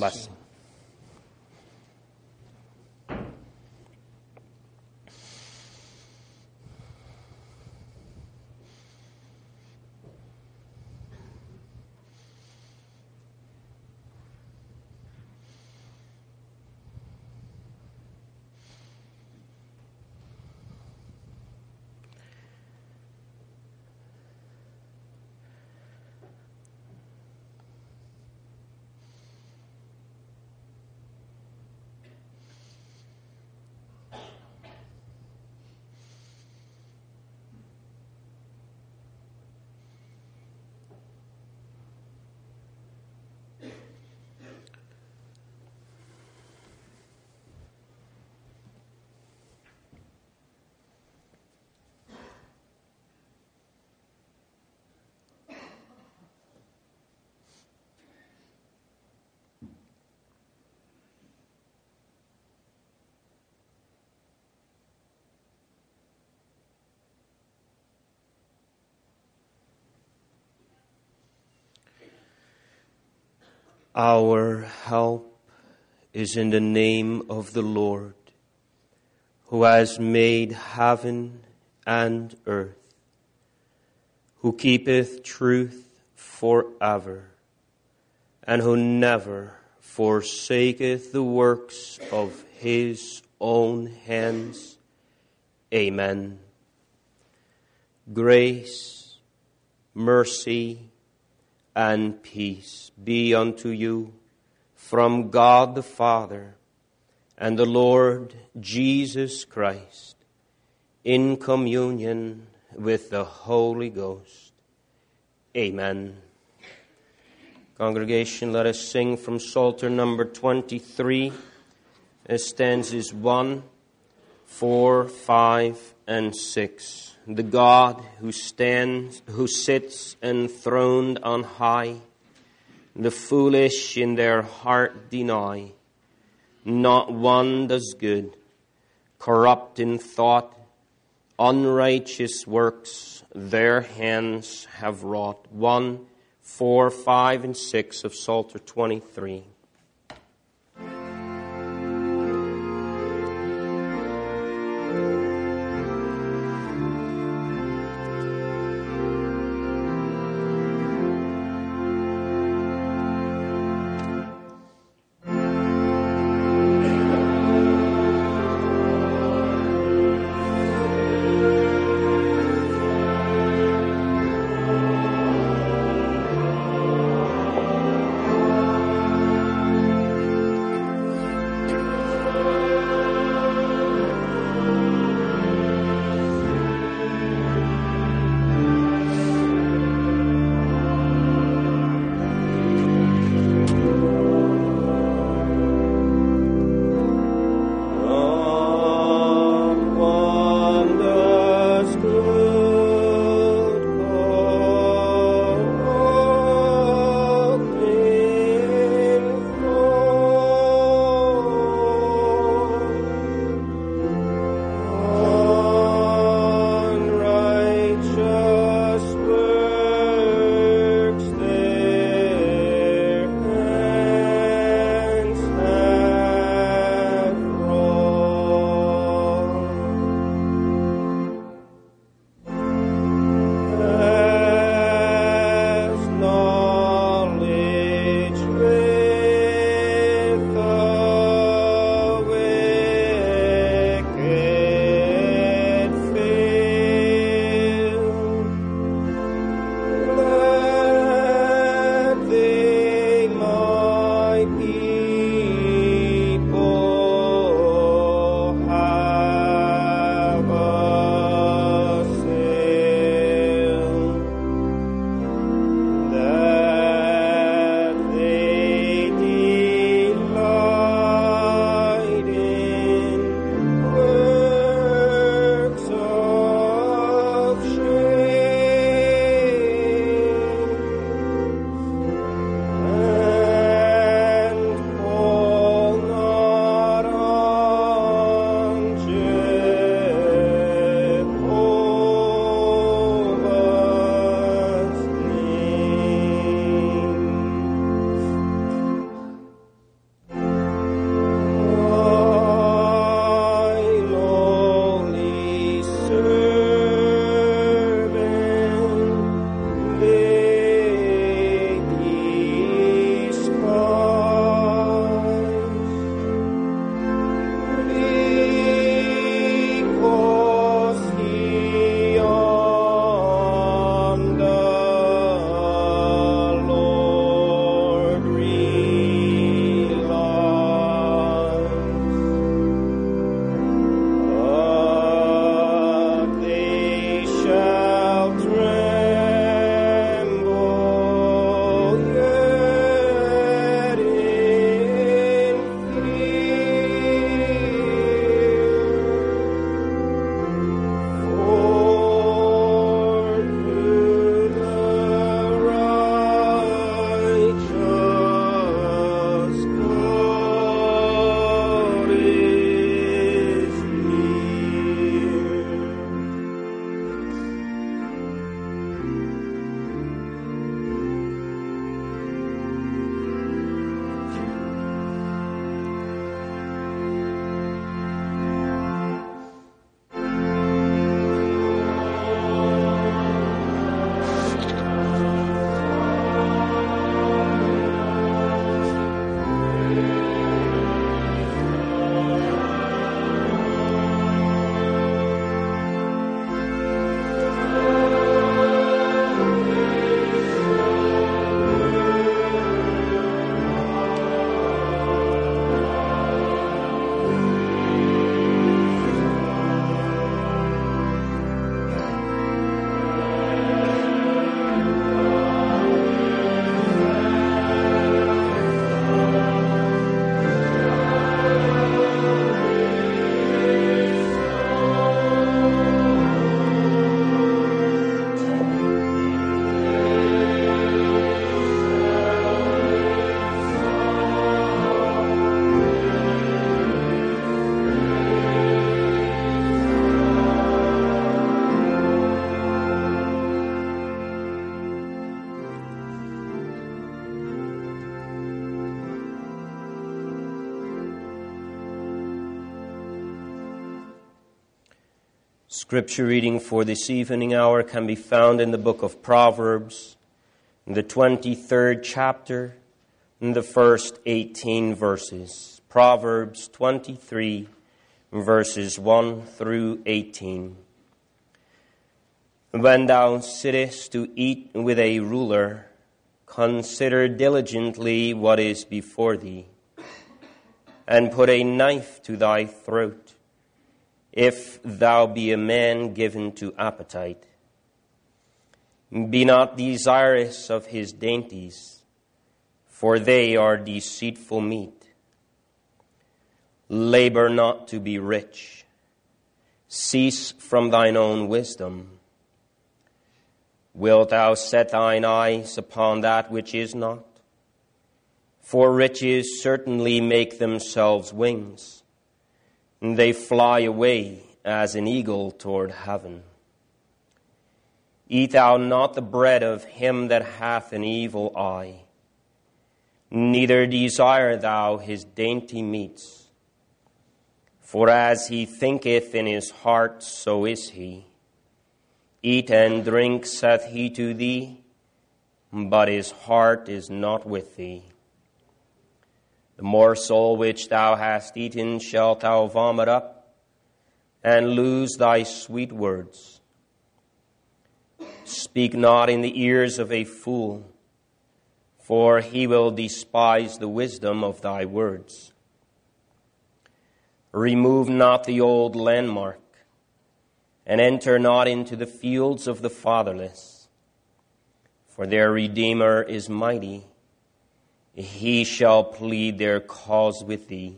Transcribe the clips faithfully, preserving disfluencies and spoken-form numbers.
bless you. Our help is in the name of the Lord, who has made heaven and earth, who keepeth truth forever, and who never forsaketh the works of his own hands. Amen. Grace, mercy, and peace be unto you from God the Father and the Lord Jesus Christ, in communion with the Holy Ghost. Amen. Congregation, let us sing from Psalter number twenty-three, stanzas one, four, five, and six. The God who stands, who sits enthroned on high, the foolish in their heart deny. Not one does good, corrupt in thought, unrighteous works their hands have wrought. One, four, five, and six of Psalter twenty-three. Thank Scripture reading for this evening hour can be found in the book of Proverbs, in the twenty-third chapter, in the first eighteen verses. Proverbs twenty-three, verses one through eighteen. When thou sittest to eat with a ruler, consider diligently what is before thee, and put a knife to thy throat, if thou be a man given to appetite. Be not desirous of his dainties, for they are deceitful meat. Labor not to be rich. Cease from thine own wisdom. Wilt thou set thine eyes upon that which is not? For riches certainly make themselves wings. They fly away as an eagle toward heaven. Eat thou not the bread of him that hath an evil eye, neither desire thou his dainty meats. For as he thinketh in his heart, so is he. Eat and drink, saith he to thee, but his heart is not with thee. The morsel which thou hast eaten shalt thou vomit up, and lose thy sweet words. Speak not in the ears of a fool, for he will despise the wisdom of thy words. Remove not the old landmark, and enter not into the fields of the fatherless, for their Redeemer is mighty. He shall plead their cause with thee.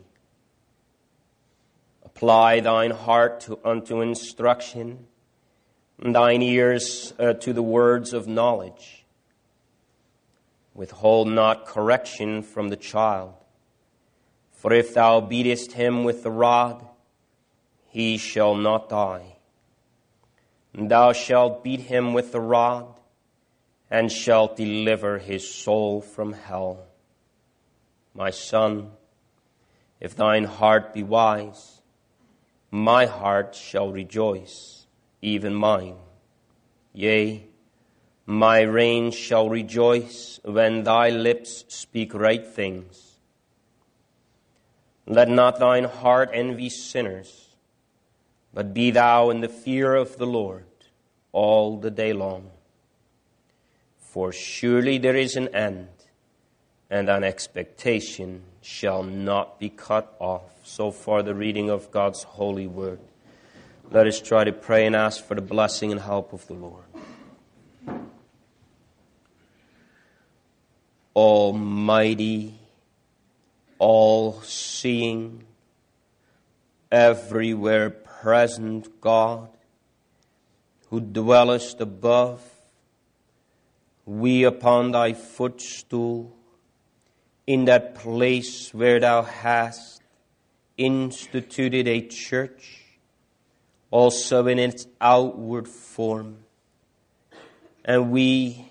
Apply thine heart to, unto instruction, and thine ears uh, to the words of knowledge. Withhold not correction from the child, for if thou beatest him with the rod, he shall not die. And thou shalt beat him with the rod, and shalt deliver his soul from hell. My son, if thine heart be wise, my heart shall rejoice, even mine. Yea, my reign shall rejoice when thy lips speak right things. Let not thine heart envy sinners, but be thou in the fear of the Lord all the day long. For surely there is an end, and an expectation shall not be cut off. So far the reading of God's holy word. Let us try to pray and ask for the blessing and help of the Lord. Almighty, all-seeing, everywhere present God, who dwellest above, we upon thy footstool, in that place where thou hast instituted a church, also in its outward form. And we,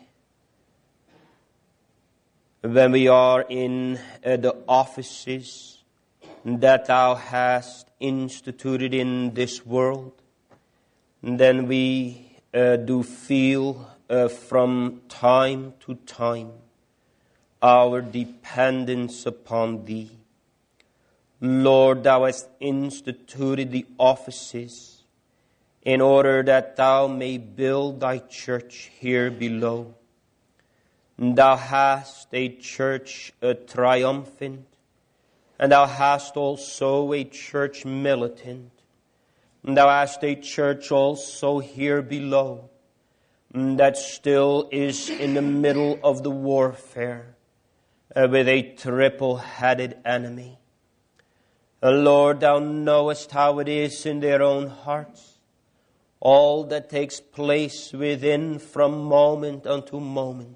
when we are in uh, the offices that thou hast instituted in this world, then we uh, do feel uh, from time to time our dependence upon thee. Lord, thou hast instituted the offices in order that thou may build thy church here below. Thou hast a church uh, triumphant, and thou hast also a church militant. Thou hast a church also here below that still is in the middle of the warfare Uh, with a triple-headed enemy. Uh, Lord, thou knowest how it is in their own hearts, all that takes place within from moment unto moment.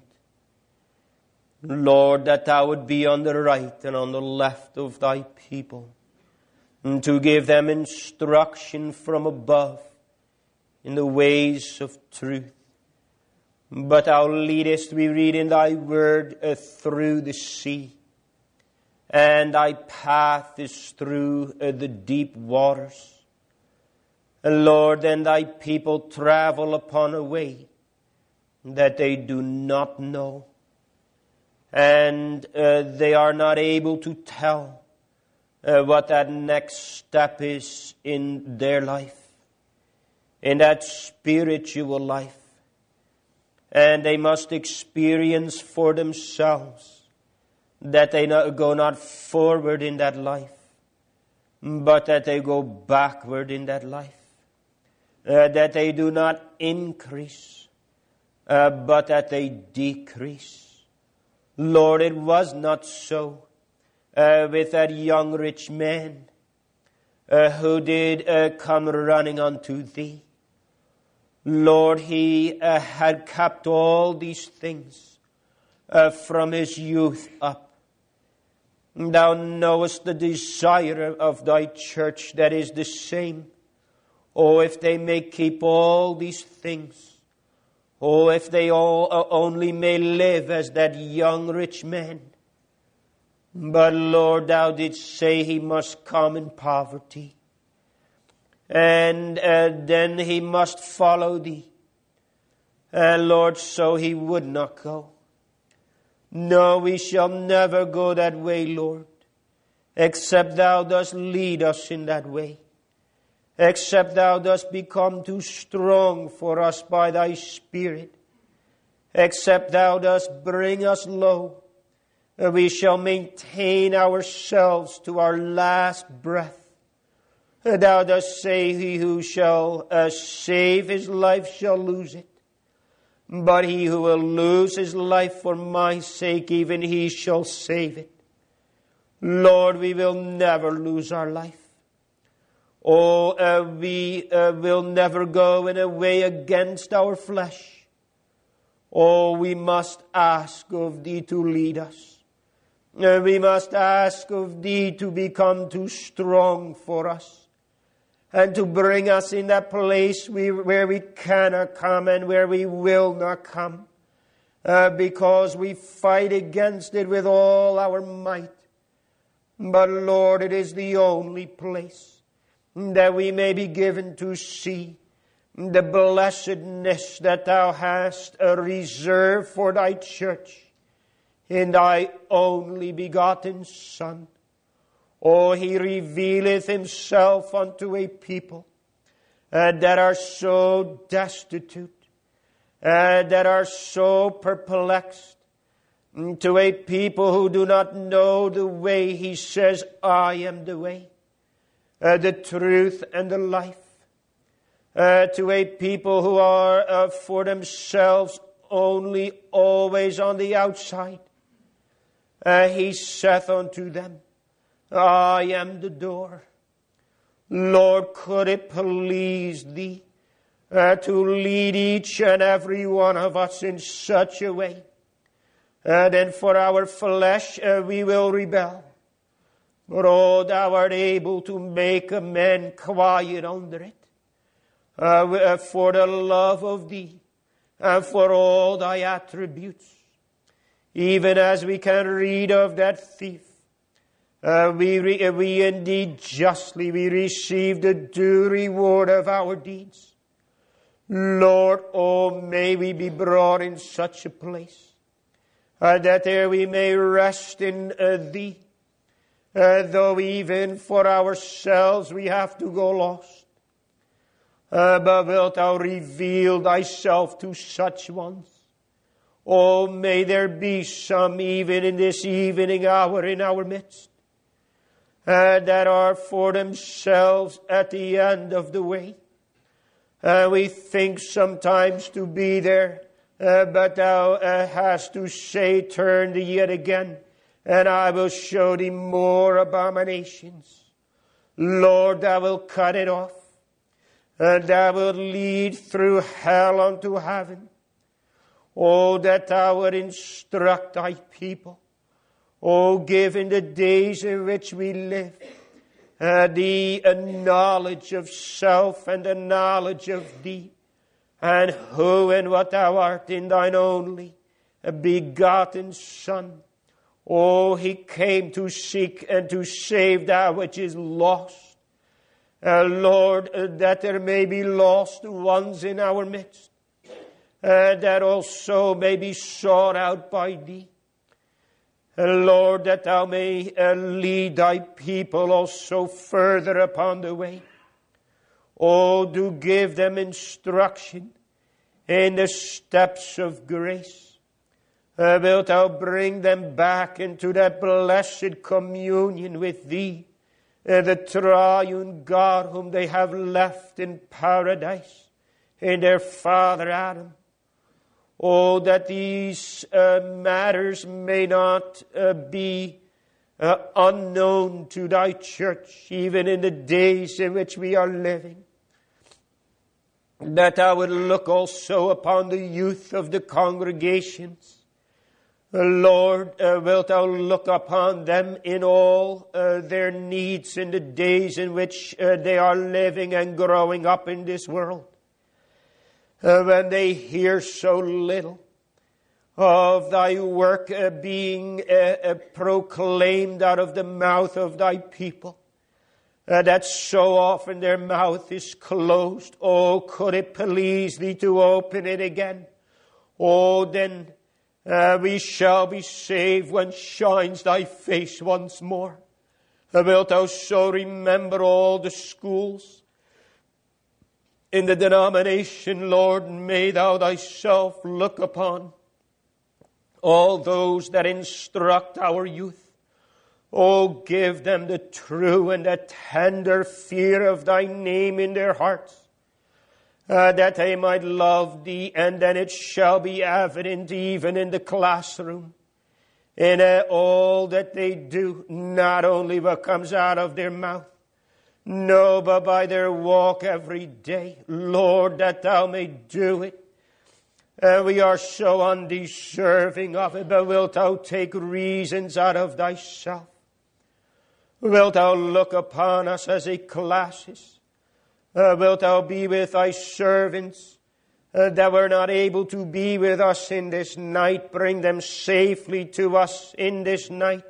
Lord, that thou would be on the right and on the left of thy people, and to give them instruction from above in the ways of truth. But thou leadest, we read in thy word, uh, through the sea, and thy path is through uh, the deep waters. Lord, then thy people travel upon a way that they do not know. And uh, they are not able to tell uh, what that next step is in their life, in that spiritual life. And they must experience for themselves that they not go not forward in that life, but that they go backward in that life. Uh, that they do not increase, uh, but that they decrease. Lord, it was not so uh, with that young rich man uh, who did uh, come running unto thee. Lord, he uh, had kept all these things uh, from his youth up. Thou knowest the desire of thy church that is the same. Oh, if they may keep all these things. Oh, if they all uh, only may live as that young rich man. But Lord, thou didst say he must come in poverty. And uh, then he must follow thee. And Lord, so he would not go. No, we shall never go that way, Lord, except thou dost lead us in that way. Except thou dost become too strong for us by thy Spirit. Except thou dost bring us low, we shall maintain ourselves to our last breath. Thou dost say, he who shall uh, save his life shall lose it. But he who will lose his life for my sake, even he shall save it. Lord, we will never lose our life. Oh, uh, we uh, will never go in a way against our flesh. Oh, we must ask of thee to lead us. Uh, we must ask of thee to become too strong for us. And to bring us in that place we, where we cannot come and where we will not come. Uh, because we fight against it with all our might. But Lord, it is the only place that we may be given to see the blessedness that thou hast reserved for thy church in thy only begotten Son. Oh, he revealeth himself unto a people uh, that are so destitute, uh, that are so perplexed, to a people who do not know the way. He says, I am the way. Uh, the truth and the life, uh, to a people who are uh, for themselves only always on the outside. Uh, he saith unto them, I am the door. Lord, could it please thee uh, to lead each and every one of us in such a way uh, that for our flesh uh, we will rebel. But oh, thou art able to make a man quiet under it, uh, for the love of thee, and for all thy attributes. Even as we can read of that thief, uh, we, re- we indeed justly, we receive the due reward of our deeds. Lord, oh, may we be brought in such a place, uh, that there we may rest in uh, thee. Uh, though even for ourselves we have to go lost. Uh, but wilt thou reveal thyself to such ones? Oh, may there be some even in this evening hour in our midst uh, that are for themselves at the end of the way. Uh, we think sometimes to be there, uh, but thou uh, hast to say, turn thee yet again. And I will show thee more abominations. Lord, thou wilt cut it off. And thou wilt lead through hell unto heaven. Oh, that thou would instruct thy people. Oh, give in the days in which we live uh, the uh, knowledge of self and the knowledge of thee. And who and what thou art in thine only begotten Son. Oh, he came to seek and to save that which is lost. Uh, Lord, uh, that there may be lost ones in our midst, uh, that also may be sought out by Thee. Uh, Lord, that Thou may uh, lead Thy people also further upon the way. Oh, do give them instruction in the steps of grace. Uh, wilt Thou bring them back into that blessed communion with Thee, uh, the triune God whom they have left in paradise, in their father Adam. Oh, that these uh, matters may not uh, be uh, unknown to Thy church, even in the days in which we are living. That Thou would look also upon the youth of the congregations. Uh, Lord, uh, wilt Thou look upon them in all uh, their needs in the days in which uh, they are living and growing up in this world. Uh, when they hear so little of Thy work uh, being uh, uh, proclaimed out of the mouth of Thy people, uh, that so often their mouth is closed. Oh, could it please Thee to open it again? Oh, then uh, we shall be saved when shines Thy face once more. Uh, wilt Thou so remember all the schools in the denomination, Lord? May Thou Thyself look upon all those that instruct our youth. Oh, give them the true and the tender fear of Thy name in their hearts, uh, that they might love Thee, and then it shall be evident even in the classroom, in uh, all that they do, not only what comes out of their mouth, no, but by their walk every day. Lord, that Thou may do it. And we are so undeserving of it, but wilt Thou take reasons out of Thyself? Wilt Thou look upon us as a classis? Uh, wilt Thou be with Thy servants uh, that were not able to be with us in this night? Bring them safely to us in this night.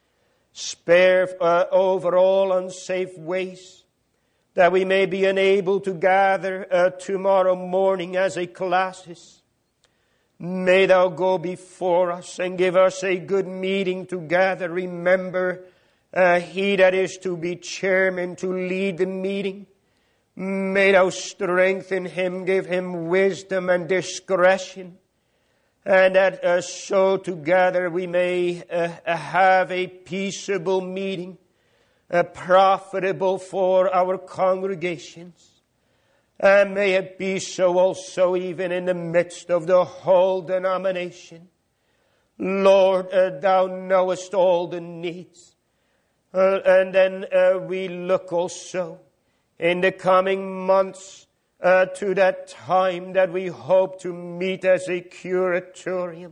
Spare uh, over all unsafe ways, that we may be enabled to gather uh, tomorrow morning as a classis. May Thou go before us and give us a good meeting together. Remember, uh, he that is to be chairman to lead the meeting, may Thou strengthen him, give him wisdom and discretion, and that uh, so together we may uh, have a peaceable meeting, uh, profitable for our congregations. And may it be so also even in the midst of the whole denomination. Lord, uh, Thou knowest all the needs. Uh, and then uh, we look also in the coming months uh, to that time that we hope to meet as a curatorium.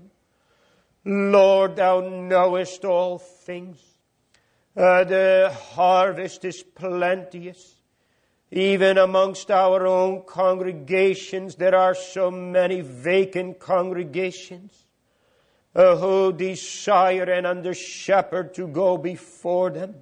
Lord, Thou knowest all things. Uh, the harvest is plenteous. Even amongst our own congregations, there are so many vacant congregations uh, who desire an under shepherd to go before them.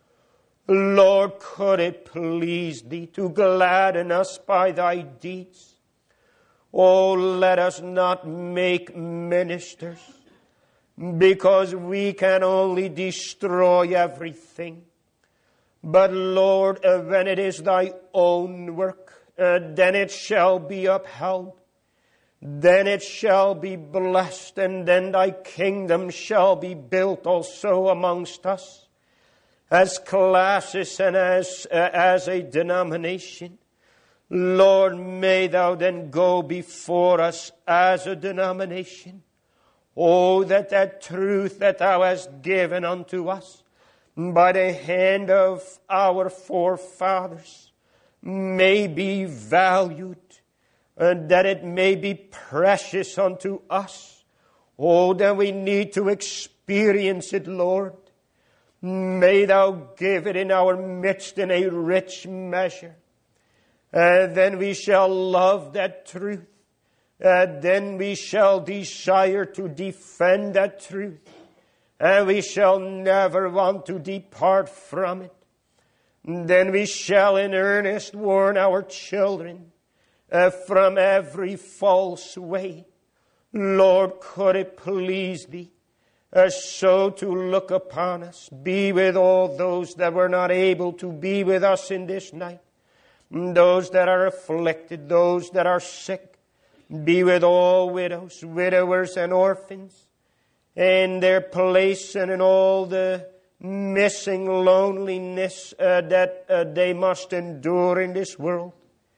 Lord, could it please Thee to gladden us by Thy deeds? Oh, let us not make ministers, because we can only destroy everything. But Lord, uh, when it is Thy own work, uh, then it shall be upheld. Then it shall be blessed, and then Thy kingdom shall be built also amongst us, as classes and as, uh, as a denomination. Lord, may Thou then go before us as a denomination. Oh, that that truth that Thou hast given unto us by the hand of our forefathers may be valued, and that it may be precious unto us. Oh, that we need to experience it, Lord. May Thou give it in our midst in a rich measure. And then we shall love that truth. And then we shall desire to defend that truth. And we shall never want to depart from it. then we shall in earnest warn our children uh, from every false way. Lord, could it please Thee uh, so to look upon us. Be with all those that were not able to be with us in this night. Those that are afflicted, those that are sick. Be with all widows, widowers, and orphans in their place and in all the missing loneliness uh, that uh, they must endure in this world.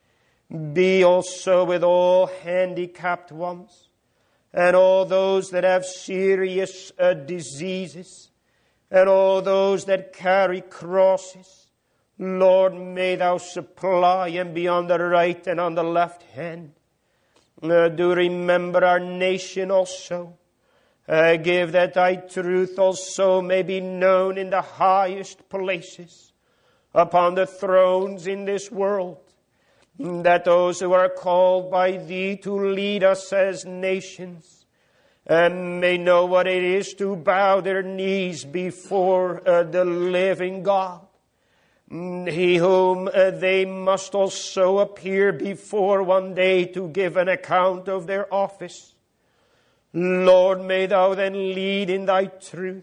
Be also with all handicapped ones and all those that have serious uh, diseases and all those that carry crosses. Lord, may Thou supply and be on the right and on the left hand. Uh, do remember our nation also. Uh, give that Thy truth also may be known in the highest places, upon the thrones in this world, that those who are called by Thee to lead us as nations uh, may know what it is to bow their knees before uh, the living God. He whom uh, they must also appear before one day to give an account of their office. Lord, may Thou then lead in Thy truth.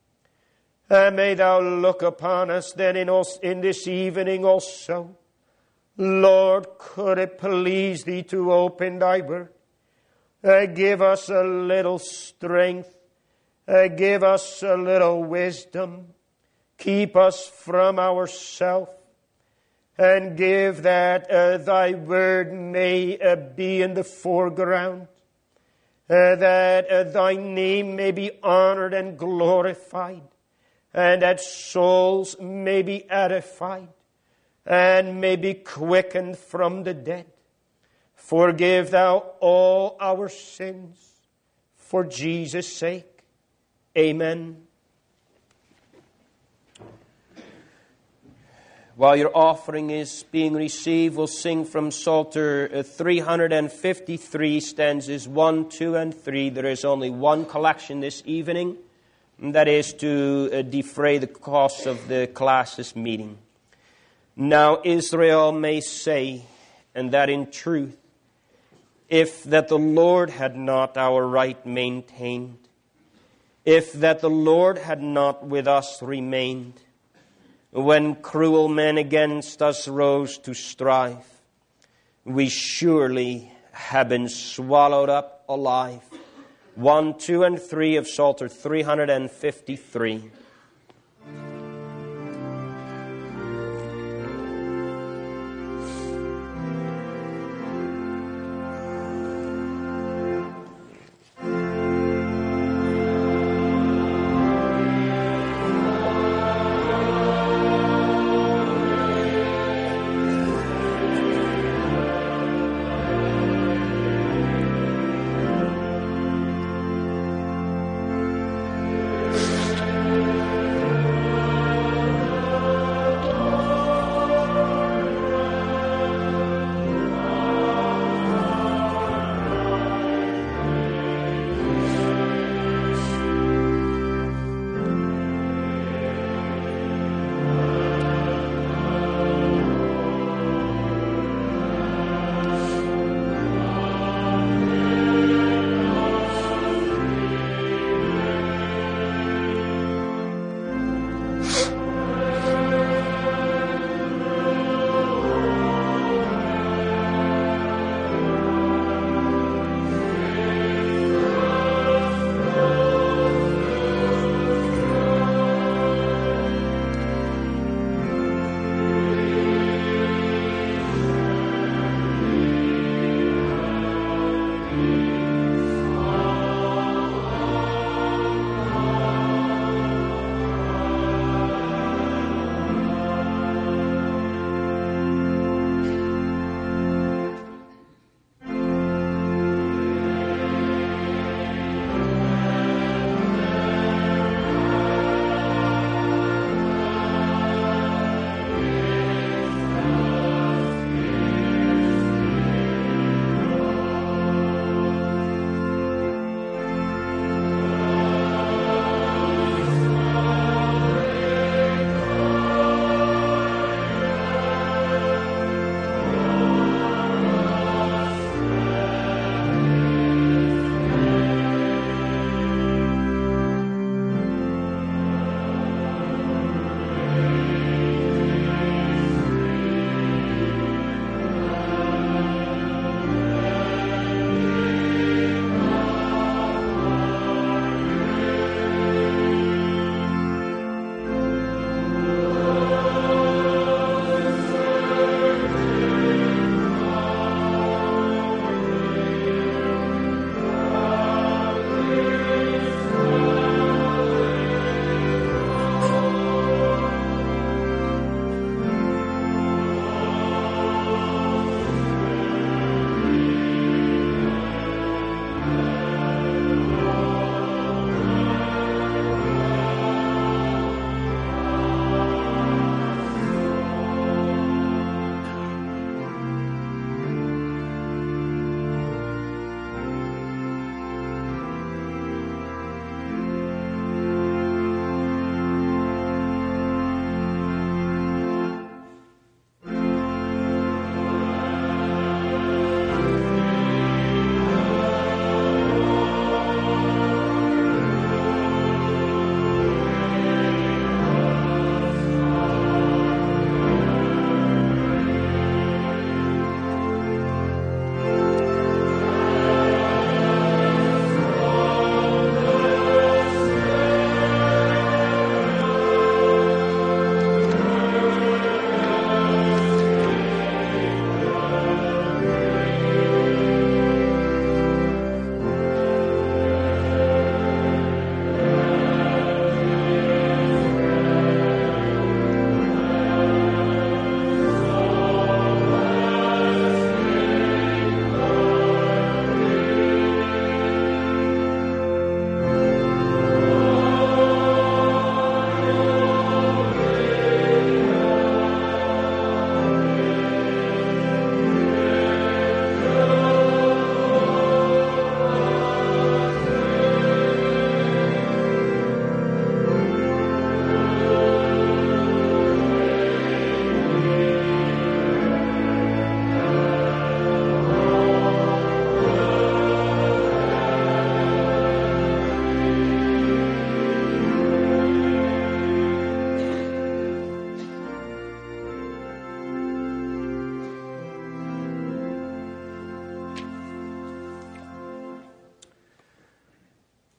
And may Thou look upon us then in, us, in this evening also. Lord, could it please Thee to open Thy word? Uh, give us a little strength. Uh, give us a little wisdom. Keep us from ourselves, and give that uh, Thy word may uh, be in the foreground, uh, that uh, Thy name may be honored and glorified, and that souls may be edified, and may be quickened from the dead. Forgive Thou all our sins, for Jesus' sake. Amen. While your offering is being received, we'll sing from Psalter three fifty-three, stanzas one, two, and three. There is only one collection this evening, and that is to uh, defray the costs of the classes meeting. Now Israel may say, and that in truth, if that the Lord had not our right maintained, if that the Lord had not with us remained, when cruel men against us rose to strive, we surely have been swallowed up alive. One, two, and three of Psalter three fifty-three.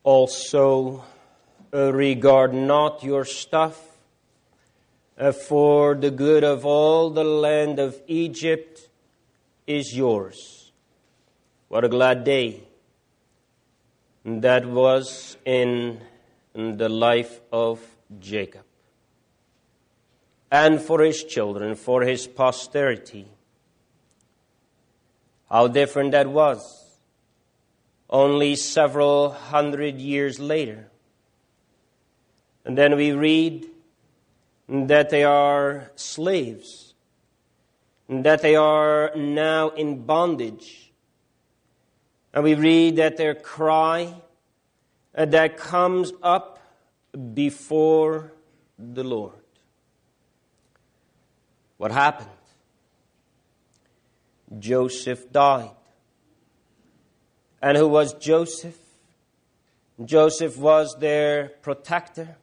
Also, uh, regard not your stuff, uh, for the good of all the land of Egypt is yours. What a glad day that was in the life of Jacob, and for his children, for his posterity. How different that was only several hundred years later. And then we read that they are slaves, that they are now in bondage. And we read that their cry uh, that comes up before the Lord. What happened? Joseph died. And who was Joseph? Joseph was their protector.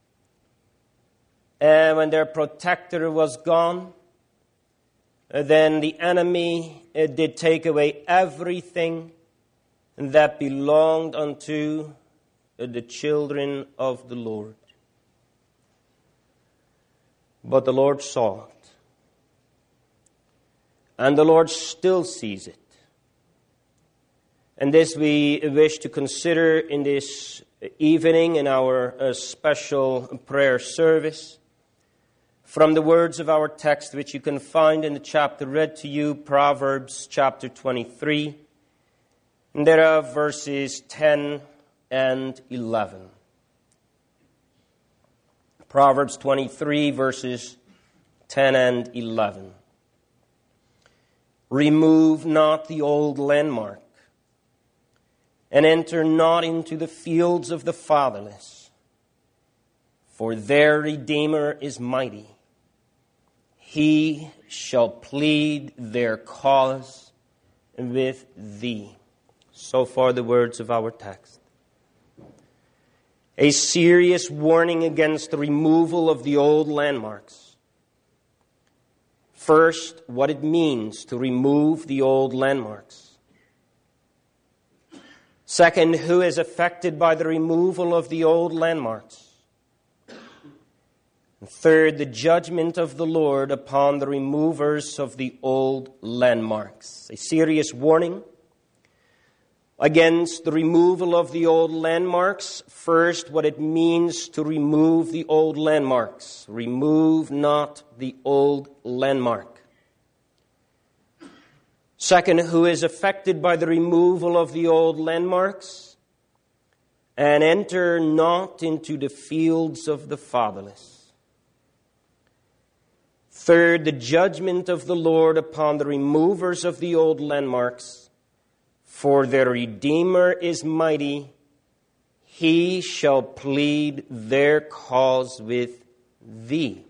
And when their protector was gone, uh, then the enemy uh, did take away everything that belonged unto the children of the Lord. But the Lord saw it. And the Lord still sees it. And this we wish to consider in this evening in our uh, special prayer service from the words of our text, which you can find in the chapter read to you, Proverbs chapter twenty-three. And there are verses ten and eleven. Proverbs twenty-three, verses ten and eleven. Remove not the old landmark, and enter not into the fields of the fatherless, for their Redeemer is mighty. He shall plead their cause with thee. So far the words of our text. A serious warning against the removal of the old landmarks. First, what it means to remove the old landmarks. Second, who is affected by the removal of the old landmarks. And third, the judgment of the Lord upon the removers of the old landmarks. A serious warning against the removal of the old landmarks. First, what it means to remove the old landmarks. Remove not the old landmark. Second, who is affected by the removal of the old landmarks? And enter not into the fields of the fatherless. Third, the judgment of the Lord upon the removers of the old landmarks. For their Redeemer is mighty. He shall plead their cause with thee.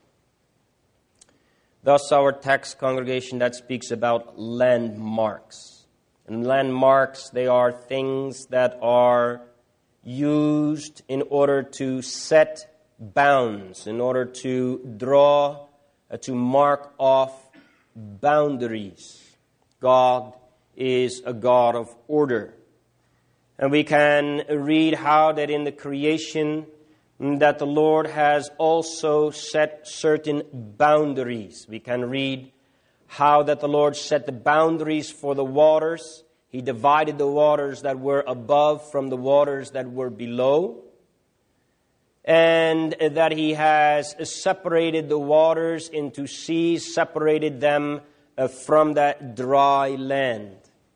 Thus our text, congregation, that speaks about landmarks. And landmarks, they are things that are used in order to set bounds, in order to draw, uh, to mark off boundaries. God is a God of order. And we can read how that in the creation that the Lord has also set certain boundaries. We can read how that the Lord set the boundaries for the waters. He divided the waters that were above from the waters that were below. And that He has separated the waters into seas, separated them from that dry land.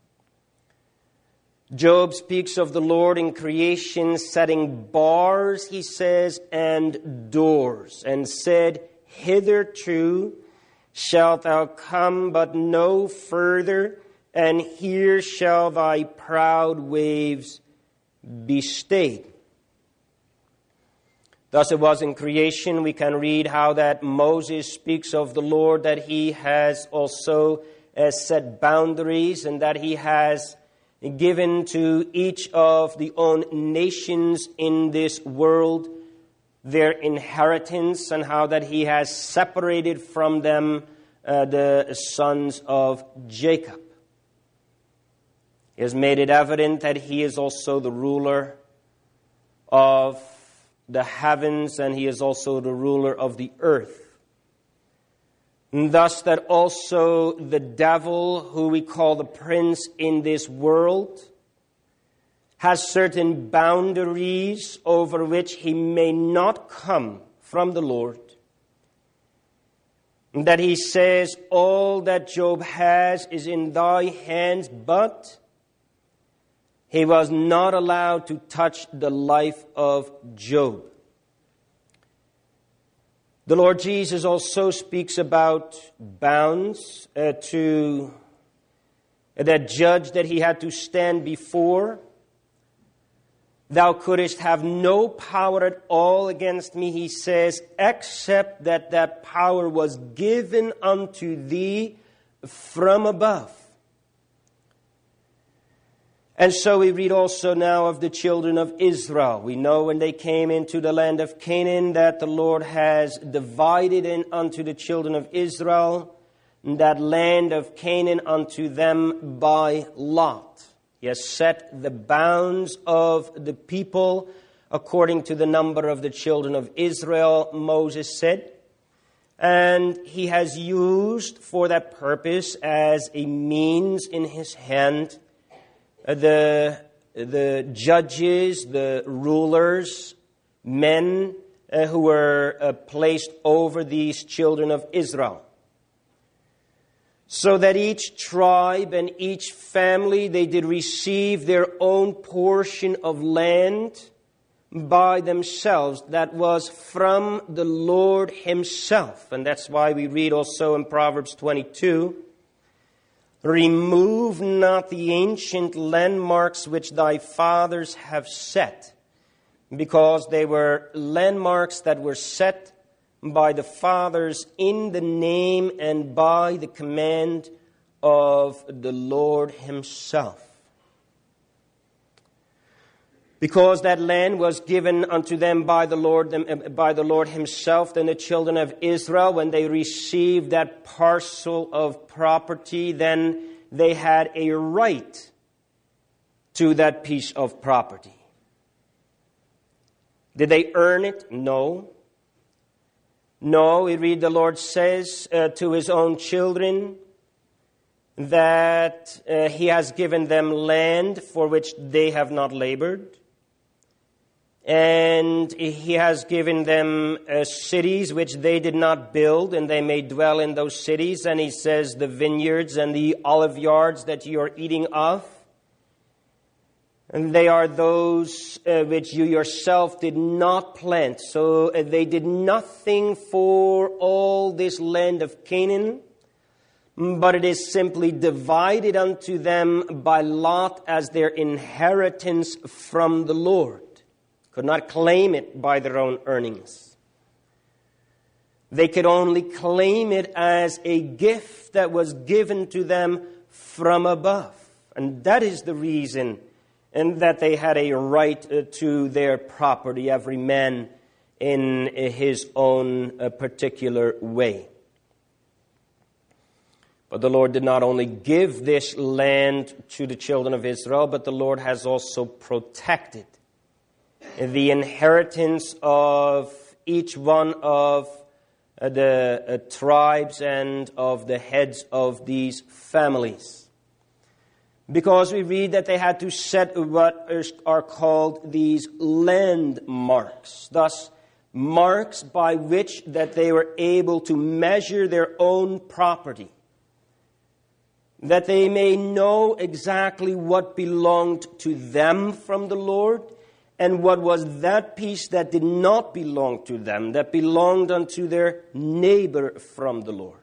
Job speaks of the Lord in creation setting bars, he says, and doors, and said, hitherto shalt thou come, but no further, and here shall thy proud waves be stayed. Thus it was in creation. We can read how that Moses speaks of the Lord, that He has also uh, set boundaries, and that He has given to each of the own nations in this world their inheritance, and how that He has separated from them uh, the sons of Jacob. He has made it evident that He is also the ruler of the heavens, and he is also the ruler of the earth. And thus that also the devil, who we call the prince in this world, has certain boundaries over which he may not come from the Lord. That he says, all that Job has is in thy hands, but he was not allowed to touch the life of Job. The Lord Jesus also speaks about bounds uh, to that judge that he had to stand before. Thou couldst have no power at all against me, he says, except that that power was given unto thee from above. And so we read also now of the children of Israel. We know when they came into the land of Canaan that the Lord has divided in unto the children of Israel that land of Canaan unto them by lot. He has set the bounds of the people according to the number of the children of Israel, Moses said. And he has used for that purpose as a means in his hand the, the judges, the rulers, men uh, who were uh, placed over these children of Israel. So that each tribe and each family, they did receive their own portion of land by themselves that was from the Lord himself. And that's why we read also in Proverbs twenty-two, remove not the ancient landmarks which thy fathers have set, because they were landmarks that were set by the fathers in the name and by the command of the Lord himself. Because that land was given unto them by the Lord, by the Lord himself, then the children of Israel, when they received that parcel of property, then they had a right to that piece of property. Did they earn it? No. No, we read the Lord says uh, to his own children that uh, he has given them land for which they have not labored. And he has given them uh, cities which they did not build, and they may dwell in those cities. And he says, the vineyards and the olive yards that you are eating of, and they are those uh, which you yourself did not plant. So uh, they did nothing for all this land of Canaan, but it is simply divided unto them by lot as their inheritance from the Lord. Could not claim it by their own earnings. They could only claim it as a gift that was given to them from above. And that is the reason and that they had a right uh, to their property, every man in uh, his own uh, particular way. But the Lord did not only give this land to the children of Israel, but the Lord has also protected the inheritance of each one of uh, the uh, tribes and of the heads of these families. Because we read that they had to set what are called these landmarks. Thus, marks by which that they were able to measure their own property. That they may know exactly what belonged to them from the Lord, and what was that piece that did not belong to them, that belonged unto their neighbor from the Lord.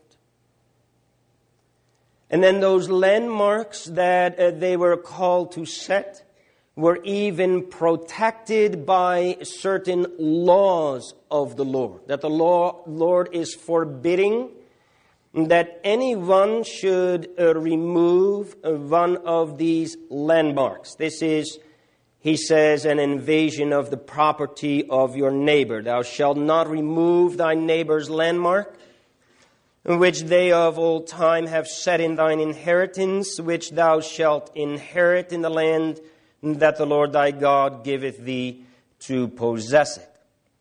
And then those landmarks that uh, they were called to set were even protected by certain laws of the Lord. That the law, Lord is forbidding that anyone should uh, remove uh, one of these landmarks. This is, he says, an invasion of the property of your neighbor. Thou shalt not remove thy neighbor's landmark, which they of old time have set in thine inheritance, which thou shalt inherit in the land that the Lord thy God giveth thee to possess it.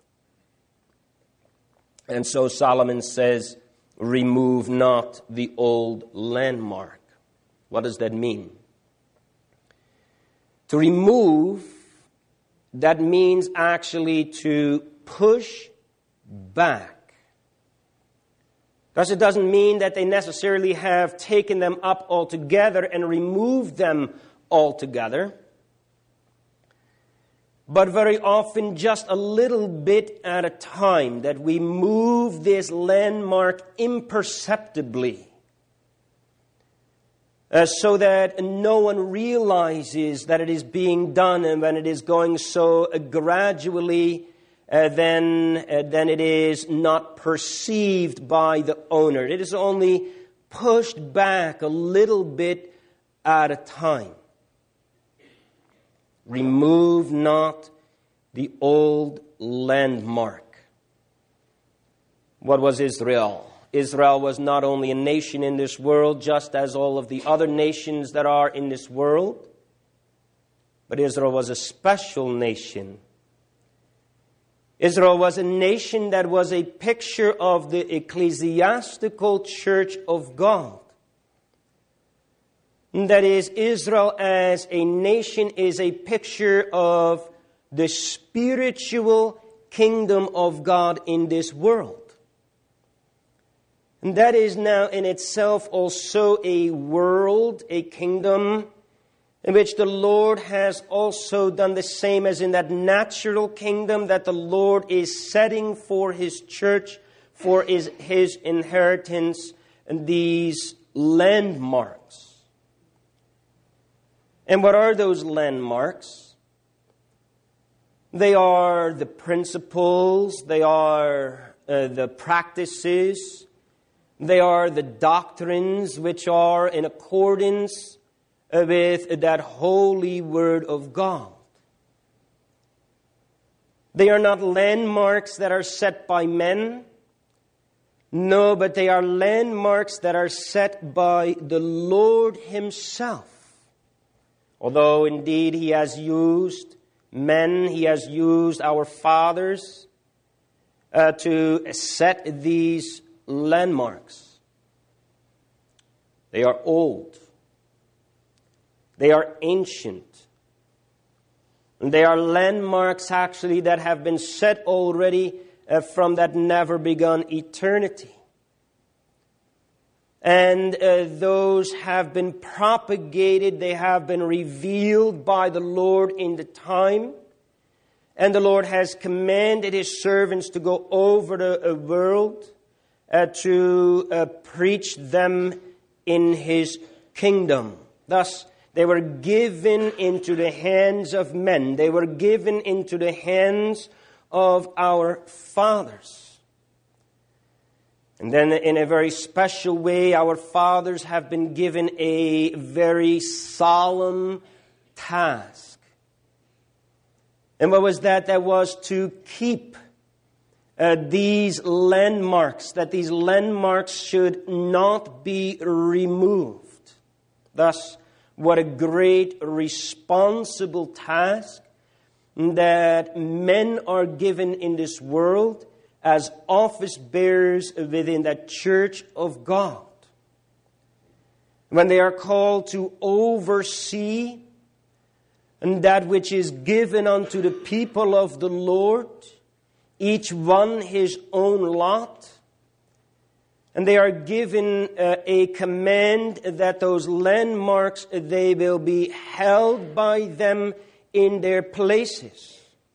And so Solomon says, remove not the old landmark. What does that mean? To remove, that means actually to push back. Thus, it doesn't mean that they necessarily have taken them up altogether and removed them altogether, but very often just a little bit at a time, that we move this landmark imperceptibly, uh, so that no one realizes that it is being done, and when it is going so uh, gradually, uh, then, uh, then it is not perceived by the owner. It is only pushed back a little bit at a time. Remove not the old landmark. What was Israel? Israel was not only a nation in this world, just as all of the other nations that are in this world, but Israel was a special nation. Israel was a nation that was a picture of the ecclesiastical church of God. That is, Israel as a nation is a picture of the spiritual kingdom of God in this world. And that is now in itself also a world, a kingdom, in which the Lord has also done the same as in that natural kingdom that the Lord is setting for His church, for His, his inheritance, and these landmarks. And what are those landmarks? They are the principles, they are uh, the practices, they are the doctrines which are in accordance uh, with that holy word of God. They are not landmarks that are set by men. No, but they are landmarks that are set by the Lord Himself. Although indeed He has used men, He has used our fathers uh, to set these landmarks. They are old. They are ancient. And they are landmarks actually that have been set already uh, from that never begun eternity. And uh, those have been propagated, they have been revealed by the Lord in the time. And the Lord has commanded His servants to go over the uh, world uh, to uh, preach them in His kingdom. Thus, they were given into the hands of men. They were given into the hands of our fathers. And then in a very special way, our fathers have been given a very solemn task. And what was that? That was to keep uh, these landmarks, that these landmarks should not be removed. Thus, what a great responsible task that men are given in this world as office bearers within the church of God. When they are called to oversee and that which is given unto the people of the Lord, each one his own lot, and they are given uh, a command that those landmarks, they will be held by them in their places.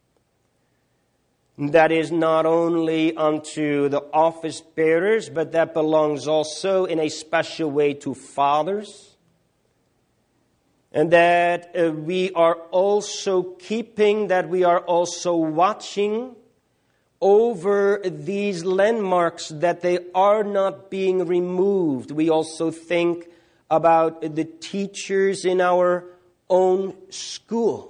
That is not only unto the office bearers, but that belongs also in a special way to fathers. And that uh, we are also keeping, that we are also watching over these landmarks, that they are not being removed. We also think about the teachers in our own school.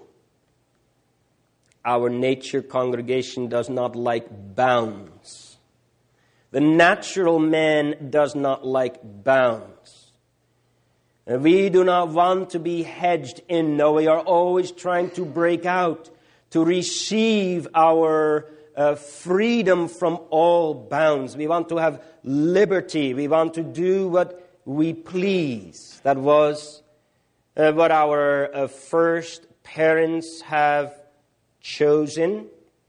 Our nature congregation does not like bounds. The natural man does not like bounds. And we do not want to be hedged in. No, we are always trying to break out, to receive our uh, freedom from all bounds. We want to have liberty. We want to do what we please. That was uh, what our uh, first parents have chosen.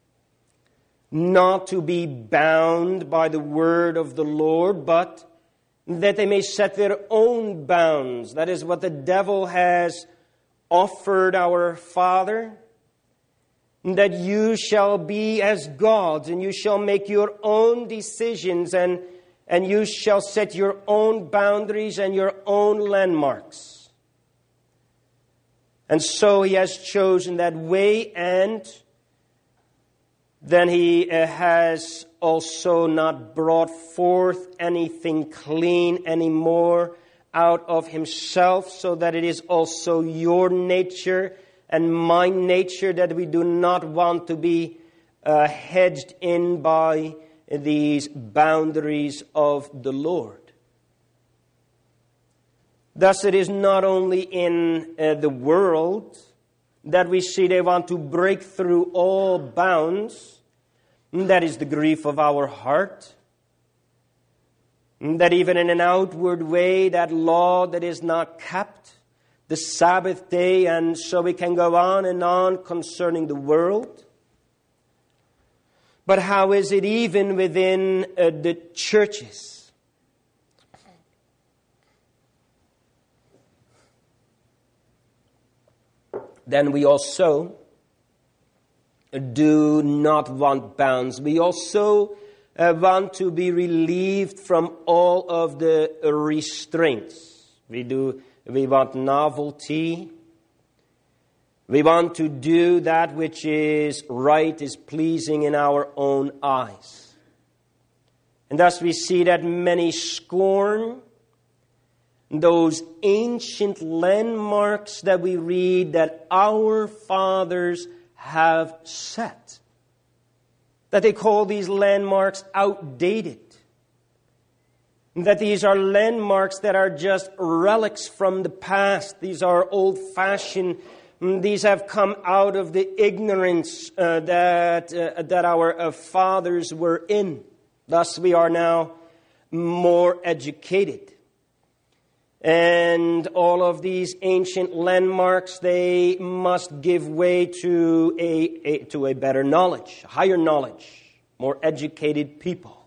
Not to be bound by the word of the Lord, but that they may set their own bounds. That is what the devil has offered our father. That you shall be as gods, and you shall make your own decisions, and, and you shall set your own boundaries and your own landmarks. And so he has chosen that way, and then he uh, has also not brought forth anything clean anymore out of himself, so that it is also your nature and my nature that we do not want to be uh, hedged in by these boundaries of the Lord. Thus it is not only in uh, the world that we see they want to break through all bounds. That is the grief of our heart. That even in an outward way, that law that is not kept, the Sabbath day, and so we can go on and on concerning the world. But how is it even within uh, the churches? Then we also do not want bounds. We also uh, want to be relieved from all of the restraints. We do. We want novelty. We want to do that which is right, is pleasing in our own eyes. And thus we see that many scorn those ancient landmarks that we read that our fathers have set. That they call these landmarks outdated. That these are landmarks that are just relics from the past. These are old-fashioned. These have come out of the ignorance uh, that uh, that our uh, fathers were in. Thus we are now more educated. And all of these ancient landmarks, they must give way to a, a to a better knowledge, higher knowledge, more educated people.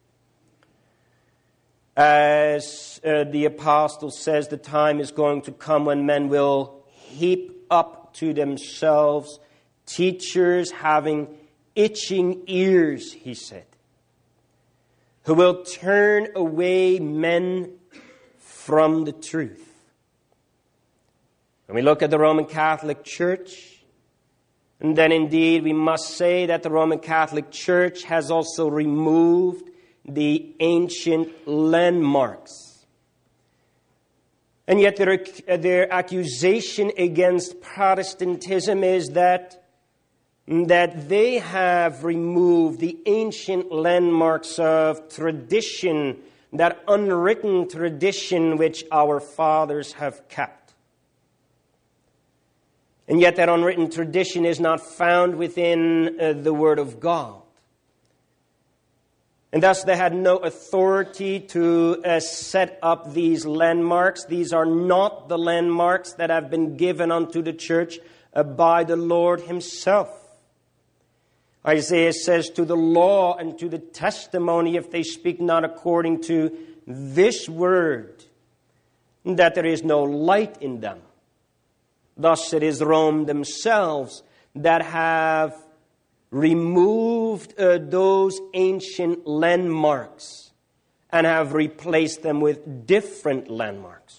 As uh, the apostle says, the time is going to come when men will heap up to themselves teachers having itching ears, he said, who will turn away men from the truth. When we look at the Roman Catholic Church, and then indeed we must say that the Roman Catholic Church has also removed the ancient landmarks. And yet their, their accusation against Protestantism is that, that they have removed the ancient landmarks of tradition, that unwritten tradition which our fathers have kept. And yet that unwritten tradition is not found within uh, the Word of God. And thus they had no authority to uh, set up these landmarks. These are not the landmarks that have been given unto the church uh, by the Lord himself. Isaiah says, to the law and to the testimony, if they speak not according to this word, that there is no light in them. Thus it is Rome themselves that have removed uh, those ancient landmarks and have replaced them with different landmarks.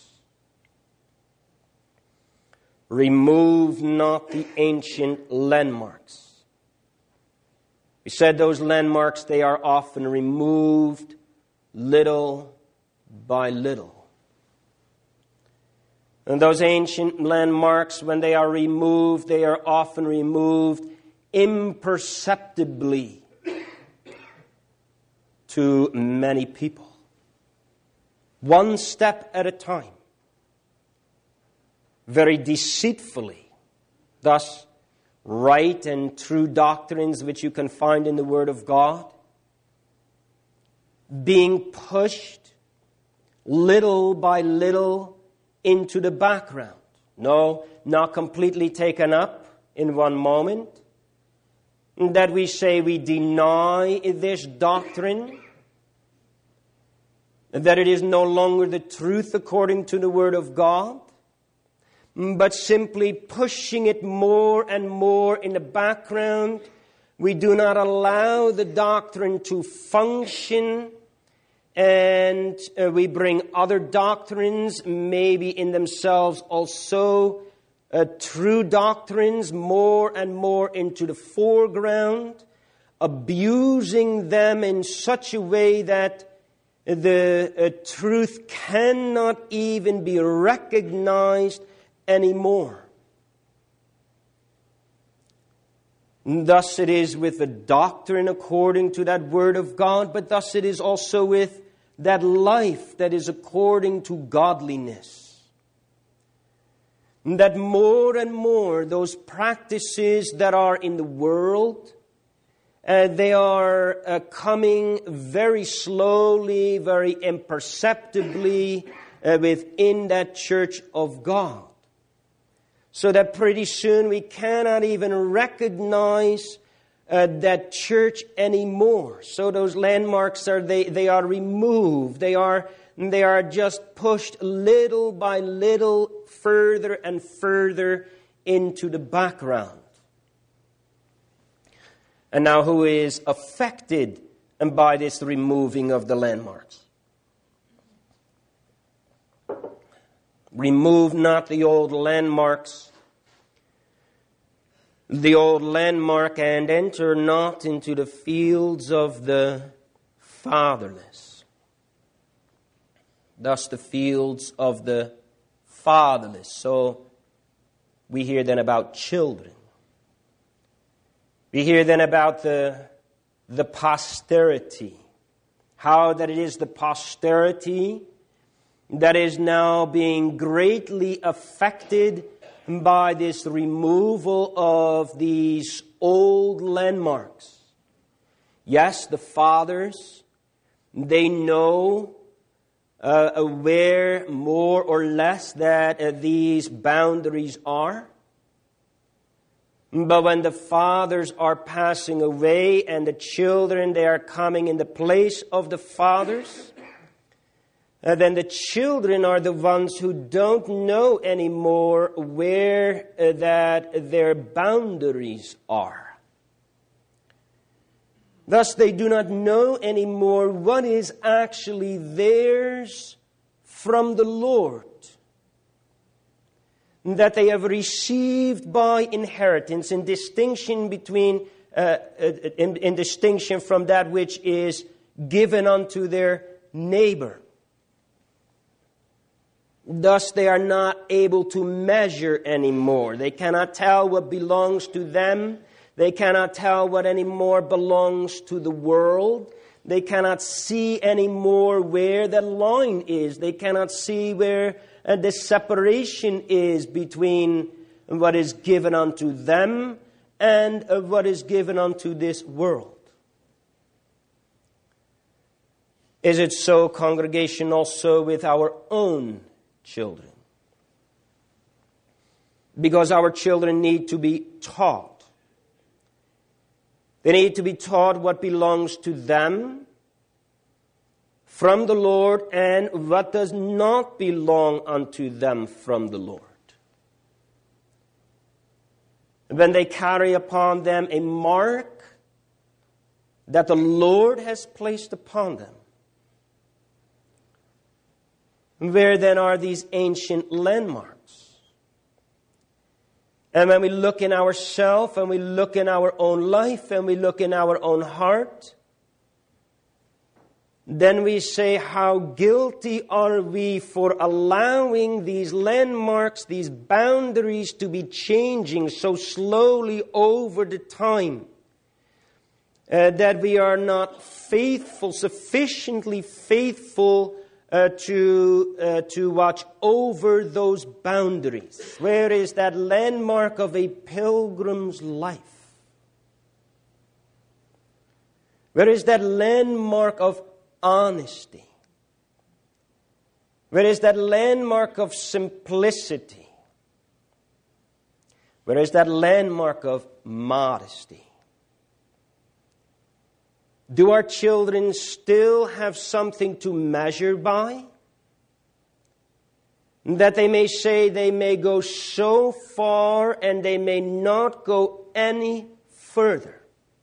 Remove not the ancient landmarks. We said those landmarks, they are often removed little by little. And those ancient landmarks, when they are removed, they are often removed imperceptibly to many people. One step at a time. Very deceitfully. Thus, right and true doctrines which you can find in the Word of God being pushed little by little into the background. No, not completely taken up in one moment. That we say we deny this doctrine, that it is no longer the truth according to the Word of God, but simply pushing it more and more in the background. We do not allow the doctrine to function, and uh, we bring other doctrines, maybe in themselves also uh, true doctrines, more and more into the foreground, abusing them in such a way that the uh, truth cannot even be recognized anymore. Thus it is with the doctrine according to that Word of God, but thus it is also with that life that is according to godliness. That more and more those practices that are in the world, uh, they are uh, coming very slowly, very imperceptibly uh, within that church of God. So that pretty soon we cannot even recognize uh, that church anymore. So those landmarks are they, they are removed. They are they are just pushed little by little further and further into the background. And now who is affected by this removing of the landmarks? Remove not the old landmarks, the old landmark, and enter not into the fields of the fatherless. Thus the fields of the fatherless. So we hear then about children. We hear then about the, the posterity. How that it is the posterity that is now being greatly affected by this removal of these old landmarks. Yes, the fathers, they know uh, where more or less that uh, these boundaries are. But when the fathers are passing away and the children, they are coming in the place of the fathers, Uh, then the children are the ones who don't know anymore where uh, that their boundaries are. Thus, they do not know anymore what is actually theirs from the Lord, that they have received by inheritance, in distinction between uh, in, in distinction from that which is given unto their neighbor. Thus, they are not able to measure anymore. They cannot tell what belongs to them. They cannot tell what anymore belongs to the world. They cannot see anymore where the line is. They cannot see where uh, the separation is between what is given unto them and uh, what is given unto this world. Is it so, congregation, also with our own children? Because our children need to be taught. They need to be taught what belongs to them from the Lord and what does not belong unto them from the Lord. When they carry upon them a mark that the Lord has placed upon them, where then are these ancient landmarks? And when we look in ourselves, and we look in our own life, and we look in our own heart, then we say, how guilty are we for allowing these landmarks, these boundaries to be changing so slowly over the time, uh, that we are not faithful, sufficiently faithful uh, to, uh, to watch over those boundaries. Where is that landmark of a pilgrim's life? Where is that landmark of honesty? Where is that landmark of simplicity? Where is that landmark of modesty? Do our children still have something to measure by? That they may say they may go so far and they may not go any further.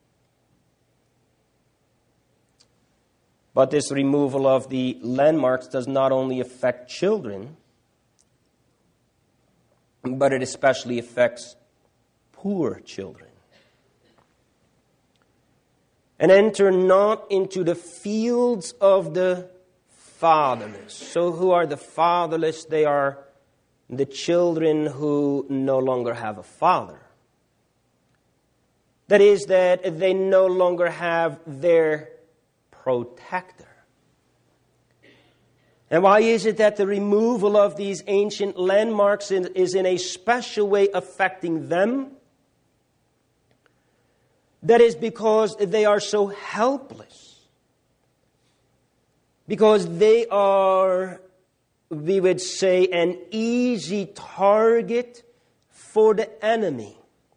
But this removal of the landmarks does not only affect children, but it especially affects poor children. And enter not into the fields of the fatherless. So who are the fatherless? They are the children who no longer have a father. That is, that they no longer have their protector. And why is it that the removal of these ancient landmarks is in a special way affecting them? That is because they are so helpless. Because they are, we would say, an easy target for the enemy.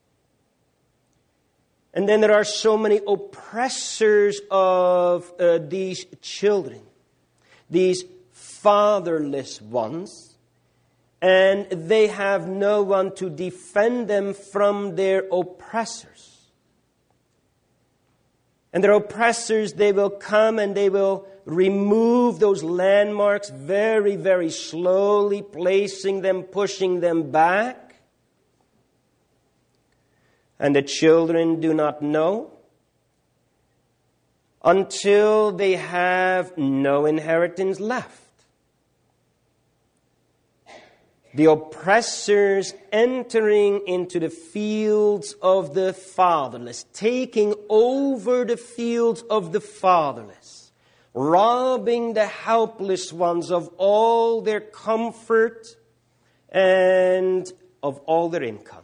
And then there are so many oppressors of uh, these children, these fatherless ones, and they have no one to defend them from their oppressors. And their oppressors, they will come and they will remove those landmarks very, very slowly, placing them, pushing them back. And the children do not know until they have no inheritance left. The oppressors entering into the fields of the fatherless, taking over the fields of the fatherless, robbing the helpless ones of all their comfort and of all their income.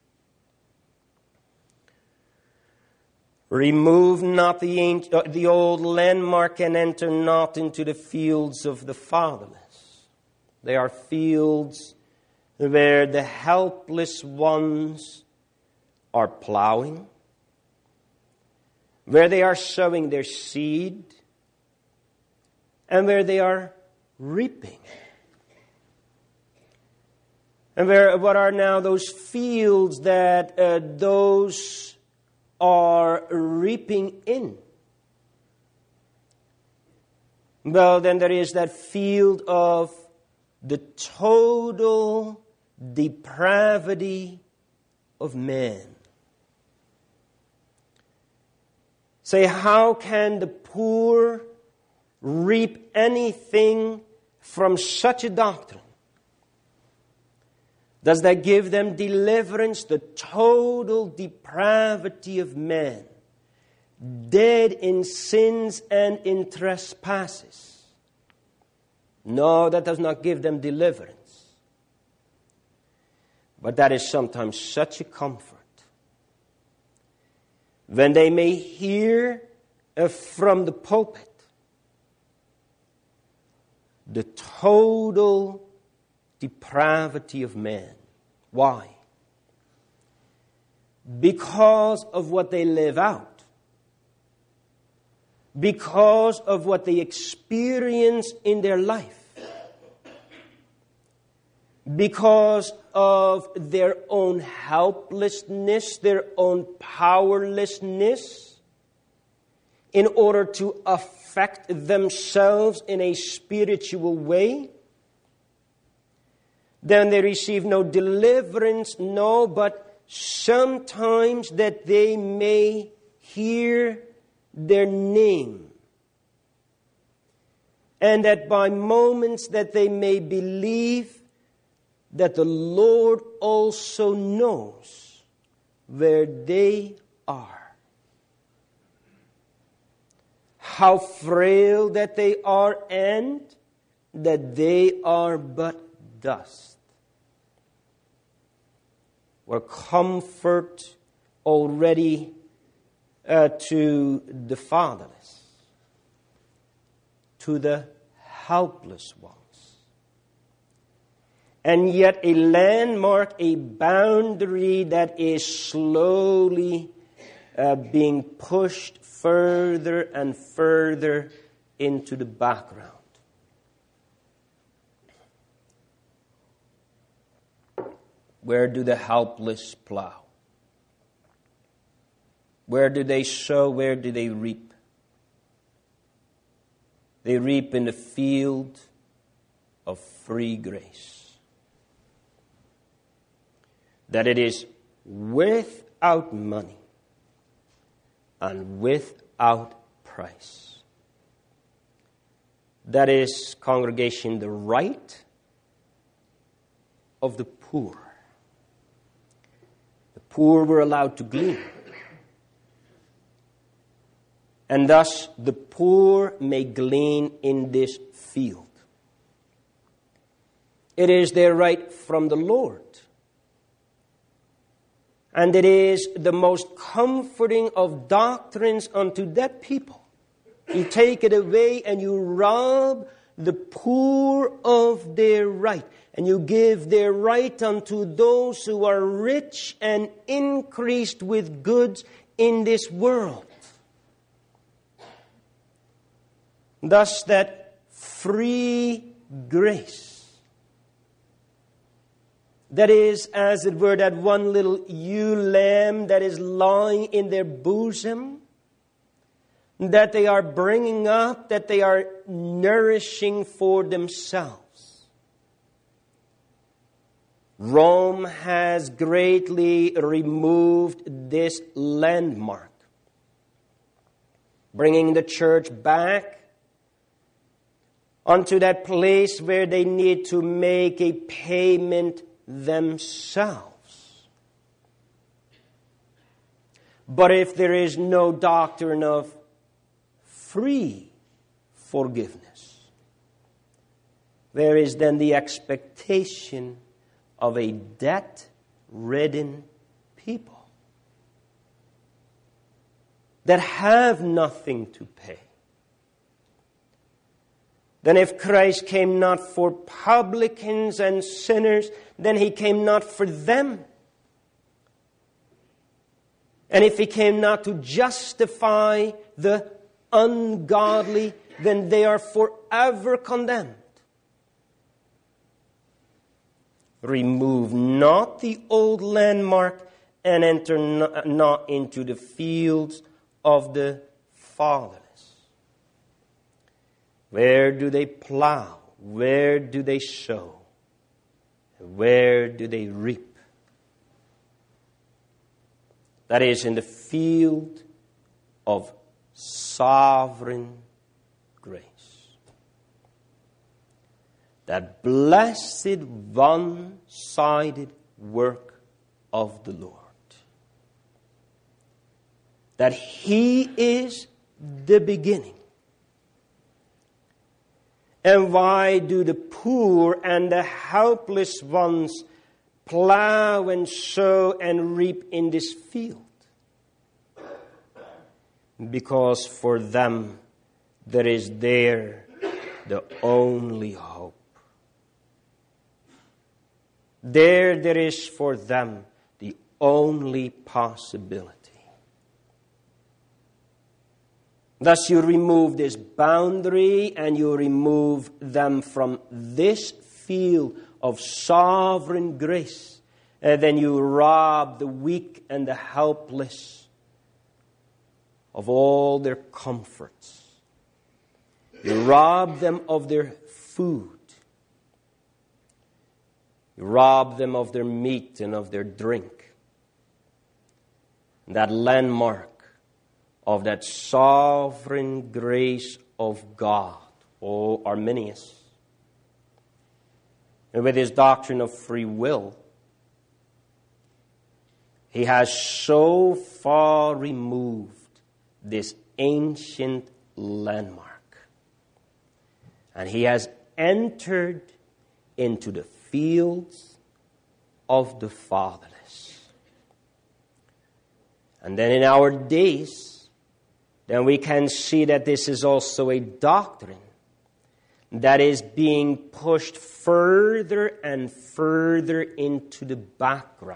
Remove not the, ancient, uh, the old landmark and enter not into the fields of the fatherless. They are fields where the helpless ones are plowing, where they are sowing their seed, and where they are reaping. And where, what are now those fields that uh, those are reaping in? Well, then there is that field of the total depravity of man. Say, how can the poor reap anything from such a doctrine? Does that give them deliverance? The total depravity of man, dead in sins and in trespasses. No, that does not give them deliverance. But that is sometimes such a comfort when they may hear uh, from the pulpit the total depravity of man. Why? Because of what they live out. Because of what they experience in their life. Because of their own helplessness, their own powerlessness, in order to affect themselves in a spiritual way. Then they receive no deliverance, no, but sometimes that they may hear their name. And that by moments that they may believe that the Lord also knows where they are. How frail that they are and that they are but dust, were comfort already uh, to the fatherless, to the helpless ones. And yet a landmark, a boundary that is slowly uh, being pushed further and further into the background. Where do the helpless plow? Where do they sow? Where do they reap? They reap in the field of free grace. That it is without money and without price. That is, congregation, the right of the poor. The poor were allowed to glean. And thus the poor may glean in this field. It is their right from the Lord. And it is the most comforting of doctrines unto that people. You take it away and you rob the poor of their right. And you give their right unto those who are rich and increased with goods in this world. Thus that free grace, that is, as it were, that one little ewe lamb that is lying in their bosom, that they are bringing up, that they are nourishing for themselves. Rome has greatly removed this landmark, bringing the church back unto that place where they need to make a payment themselves. But if there is no doctrine of free forgiveness, there is then the expectation of a debt-ridden people that have nothing to pay. Then if Christ came not for publicans and sinners, then he came not for them. And if he came not to justify the ungodly, then they are forever condemned. Remove not the old landmark and enter not into the fields of the fatherless. Where do they plow? Where do they sow? Where do they reap? That is in the field of sovereign grace. That blessed one-sided work of the Lord. That He is the beginning. And why do the poor and the helpless ones plow and sow and reap in this field? Because for them there is there the only hope. There there is for them the only possibility. Thus you remove this boundary and you remove them from this field of sovereign grace. And then you rob the weak and the helpless of all their comforts. You rob them of their food. You rob them of their meat and of their drink. And that landmark of that sovereign grace of God, O Arminius. And with his doctrine of free will, he has so far removed this ancient landmark. And he has entered into the fields of the fatherless. And then in our days, then we can see that this is also a doctrine that is being pushed further and further into the background.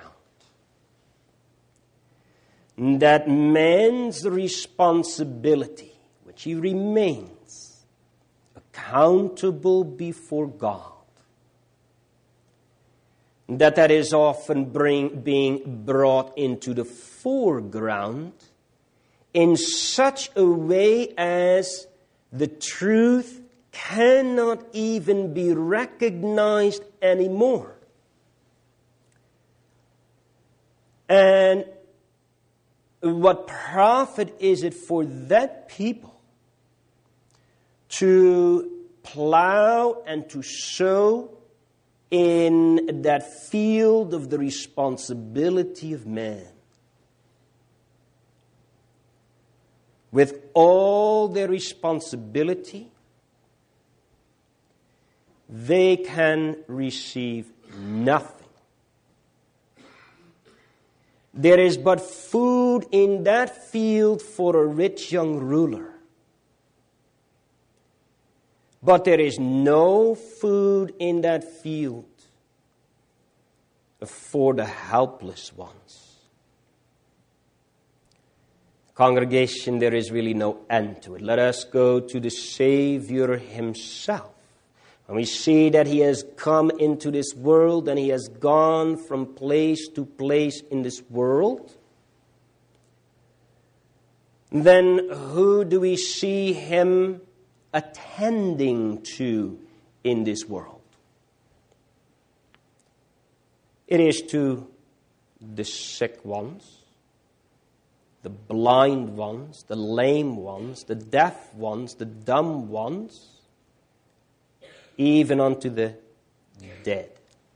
That man's responsibility, which he remains accountable before God, that that is often bring, being brought into the foreground in such a way as the truth cannot even be recognized anymore. And what profit is it for that people to plow and to sow in that field of the responsibility of man? With all their responsibility, they can receive nothing. There is but food in that field for a rich young ruler. But there is no food in that field for the helpless ones. Congregation, there is really no end to it. Let us go to the Savior himself. And we see that he has come into this world and he has gone from place to place in this world. Then who do we see him attending to in this world? It is to the sick ones, the blind ones, the lame ones, the deaf ones, the dumb ones, even unto the dead.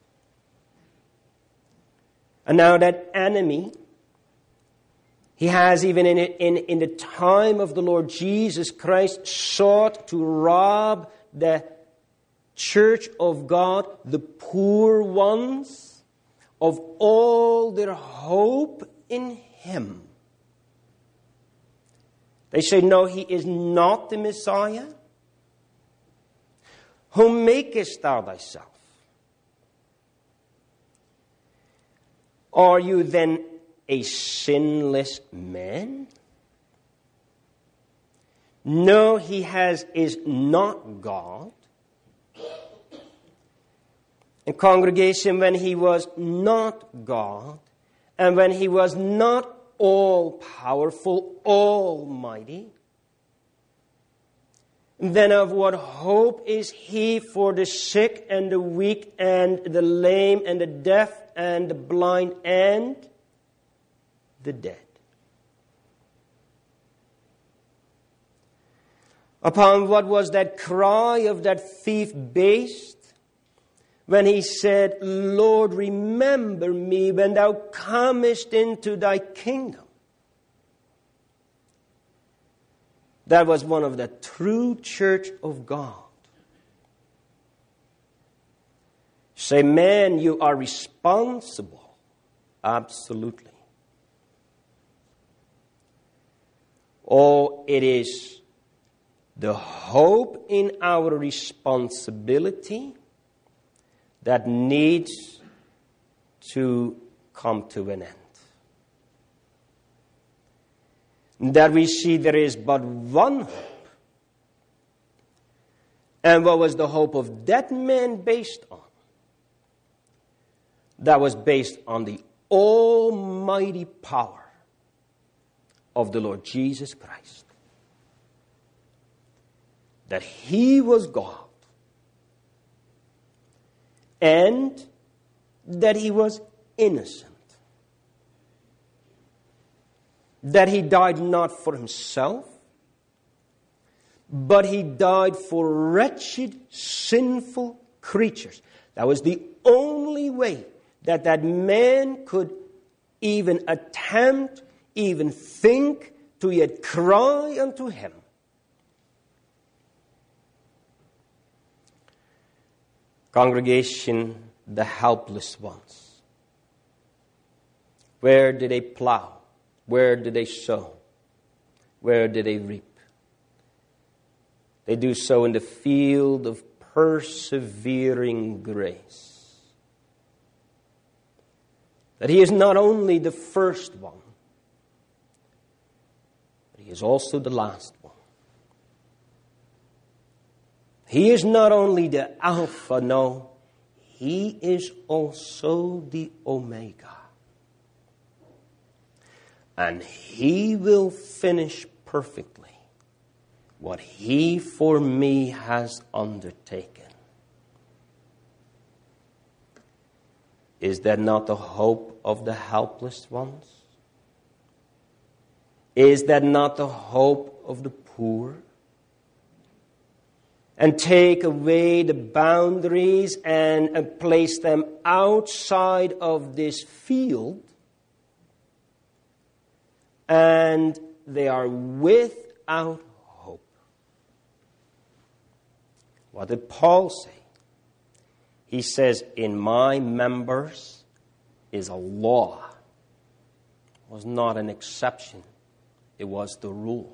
And now that enemy, he has even in, in, in the time of the Lord Jesus Christ sought to rob the church of God, the poor ones, of all their hope in him. They say, no, he is not the Messiah. Whom makest thou thyself? Are you then a sinless man? No, he has is not God. And congregation, when he was not God, and when he was not all-powerful, almighty, then of what hope is he for the sick and the weak and the lame and the deaf and the blind and the dead? Upon what was that cry of that thief based when he said, Lord, remember me when thou comest into thy kingdom? That was one of the true church of God. Say, man, you are responsible. Absolutely. Oh, it is the hope in our responsibility that needs to come to an end. That we see there is but one hope. And what was the hope of that man based on? That was based on the almighty power of the Lord Jesus Christ. That he was God. And that he was innocent. That he died not for himself, but he died for wretched, sinful creatures. That was the only way that that man could even attempt, even think to yet cry unto him. Congregation, the helpless ones. Where did they plow? Where did they sow? Where did they reap? They do so in the field of persevering grace. That He is not only the first one, but He is also the last one. He is not only the Alpha, no, He is also the Omega. And He will finish perfectly what He for me has undertaken. Is that not the hope of the helpless ones? Is that not the hope of the poor? And take away the boundaries and, and place them outside of this field, and they are without hope. What did Paul say? He says, in my members is a law. It was not an exception. It was the rule.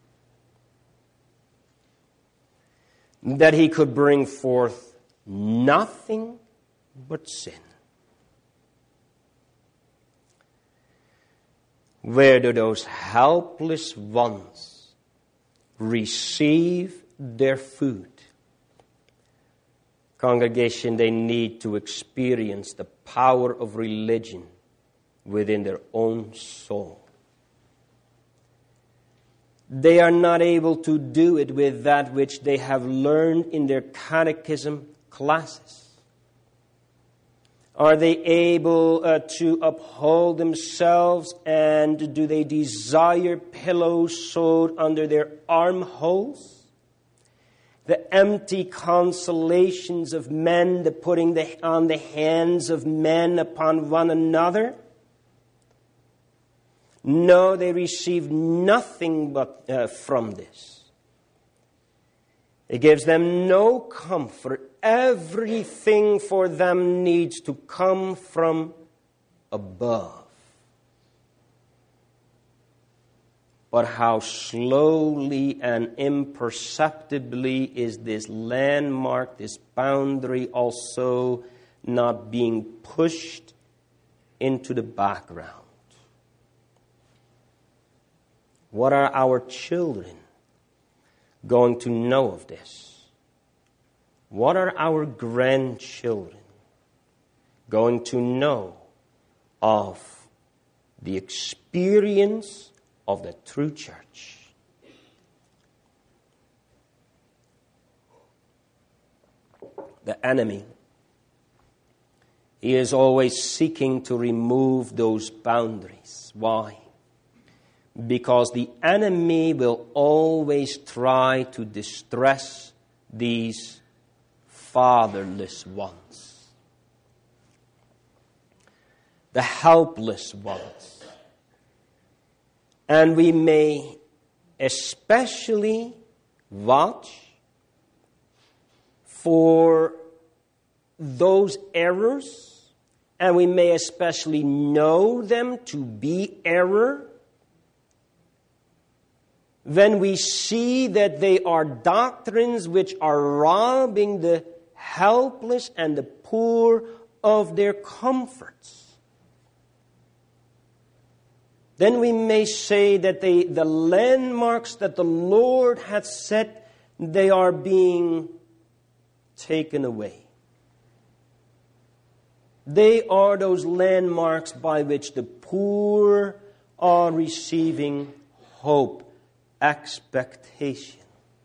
That he could bring forth nothing but sin. Where do those helpless ones receive their food? Congregation, they need to experience the power of religion within their own soul. They are not able to do it with that which they have learned in their catechism classes. Are they able uh, to uphold themselves, and do they desire pillows sewed under their armholes? The empty consolations of men, the putting the, on the hands of men upon one another? No, they receive nothing but uh, from this. It gives them no comfort. Everything for them needs to come from above. But how slowly and imperceptibly is this landmark, this boundary also not being pushed into the background. What are our children going to know of this? What are our grandchildren going to know of the experience of the true church? The enemy, he is always seeking to remove those boundaries. Why? Because the enemy will always try to distress these fatherless ones, the helpless ones. And we may especially watch for those errors, and we may especially know them to be error, when we see that they are doctrines which are robbing the helpless and the poor of their comforts. Then we may say that they, the landmarks that the Lord hath set, they are being taken away. They are those landmarks by which the poor are receiving hope, expectation.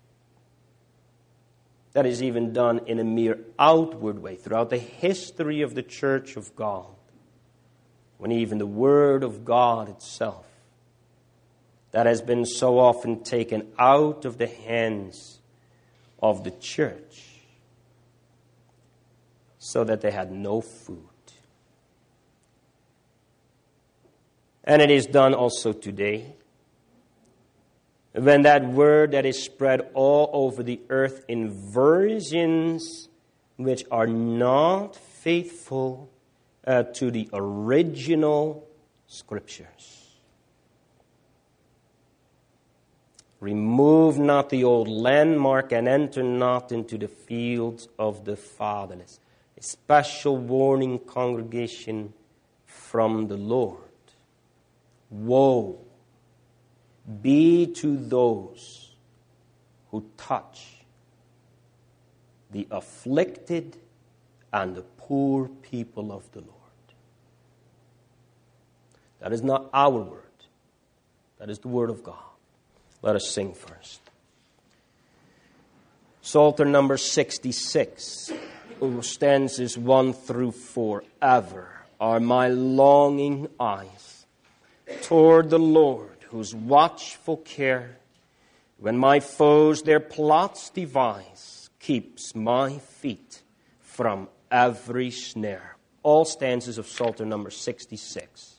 That is even done in a mere outward way throughout the history of the Church of God, when even the Word of God itself, that has been so often taken out of the hands of the church, so that they had no food. And it is done also today, when that word that is spread all over the earth in versions which are not faithful uh, to the original Scriptures. Remove not the old landmark and enter not into the fields of the fatherless. A special warning, congregation, from the Lord. Woe be to those who touch the afflicted and the poor people of the Lord. That is not our word. That is the word of God. Let us sing first. Psalter number sixty-six, stanzas one through four. Ever are my longing eyes toward the Lord, whose watchful care, when my foes their plots devise, keeps my feet from every snare. All stanzas of Psalter number sixty-six.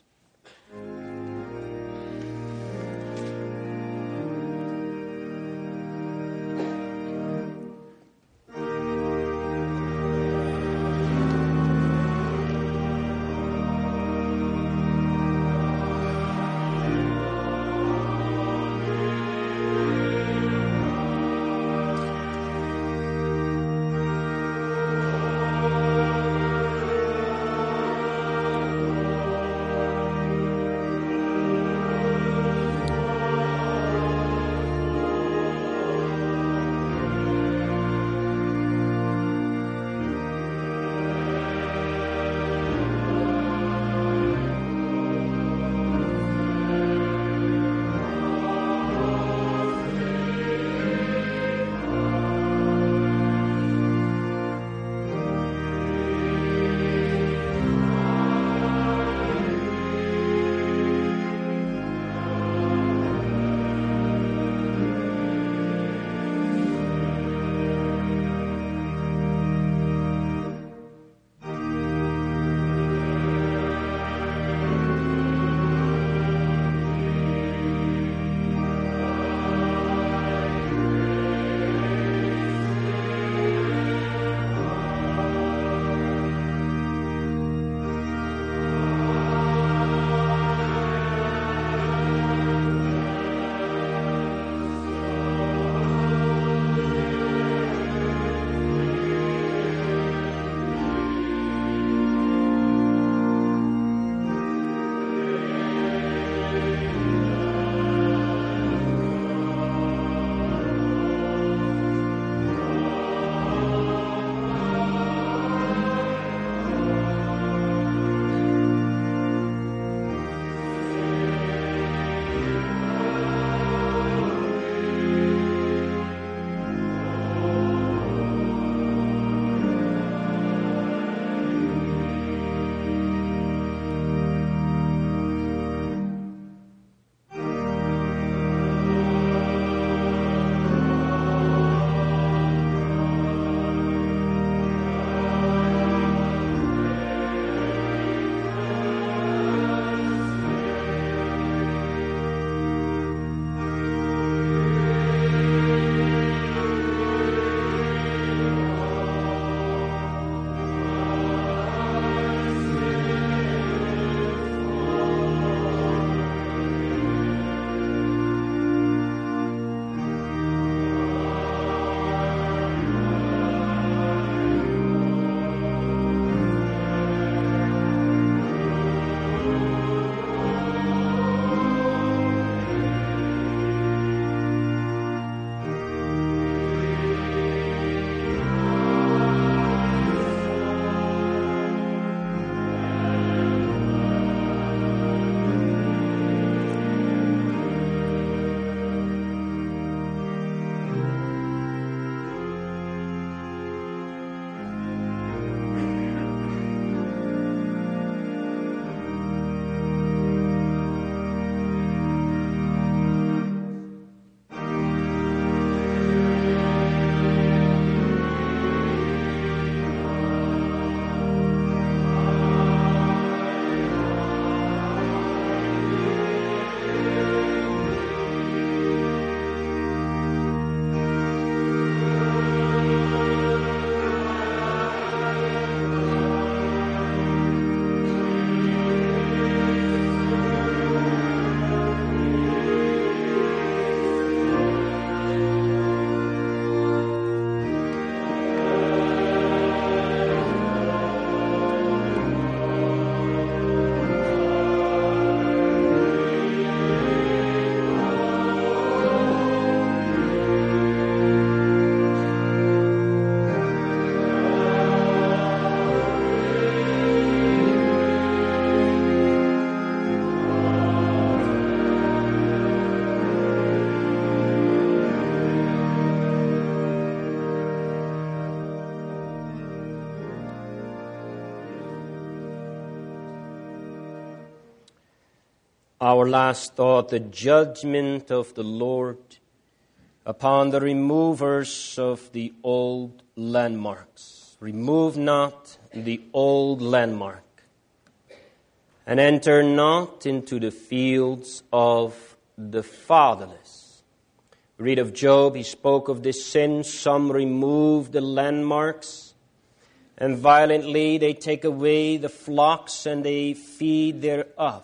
Our last thought, the judgment of the Lord upon the removers of the old landmarks. Remove not the old landmark, and enter not into the fields of the fatherless. Read of Job, he spoke of this sin. Some remove the landmarks, and violently they take away the flocks and they feed thereof.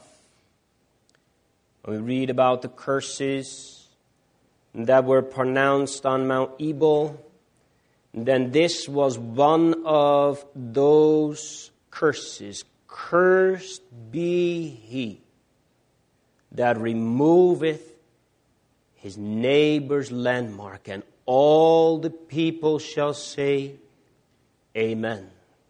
We read about the curses that were pronounced on Mount Ebal. Then this was one of those curses. Cursed be he that removeth his neighbor's landmark. And all the people shall say, Amen.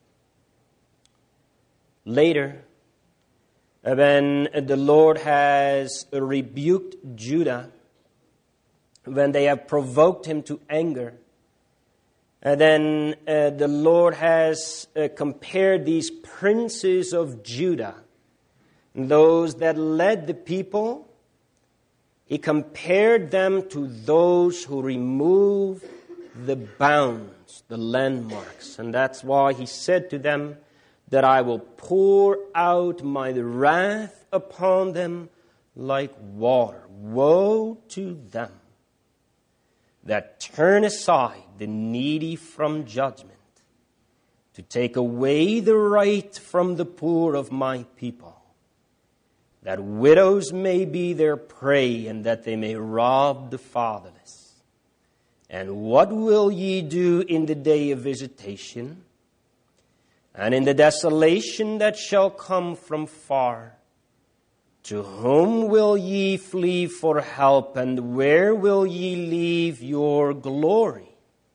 Later, when the Lord has rebuked Judah, when they have provoked him to anger, and then uh, the Lord has uh, compared these princes of Judah, those that led the people, he compared them to those who remove the bounds, the landmarks. And that's why he said to them that I will pour out my wrath upon them like water. Woe to them that turn aside the needy from judgment, to take away the right from the poor of my people, that widows may be their prey, and that they may rob the fatherless. And what will ye do in the day of visitation, and in the desolation that shall come from far? To whom will ye flee for help, and where will ye leave your glory?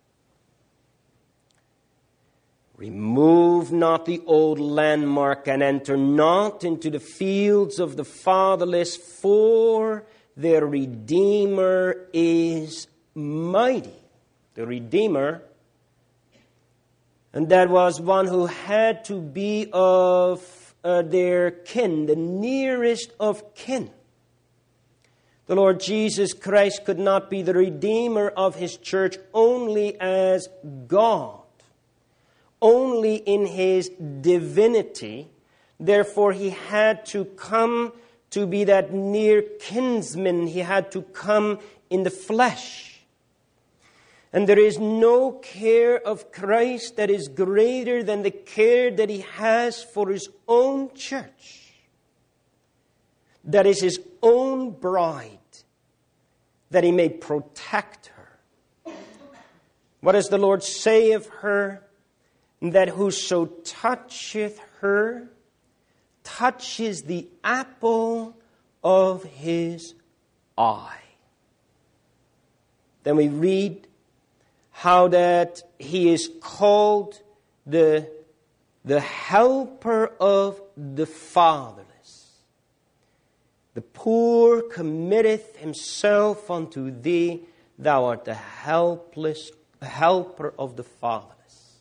Remove not the old landmark, and enter not into the fields of the fatherless, for their Redeemer is mighty. The Redeemer, and that was one who had to be of Uh, their kin, the nearest of kin. The Lord Jesus Christ could not be the Redeemer of his church only as God, only in his divinity. Therefore, he had to come to be that near kinsman. He had to come in the flesh. And there is no care of Christ that is greater than the care that he has for his own church. That is his own bride, that he may protect her. What does the Lord say of her? That whoso toucheth her touches the apple of his eye. Then we read how that he is called the, the helper of the fatherless. The poor committeth himself unto thee. Thou art the helpless helper of the fatherless.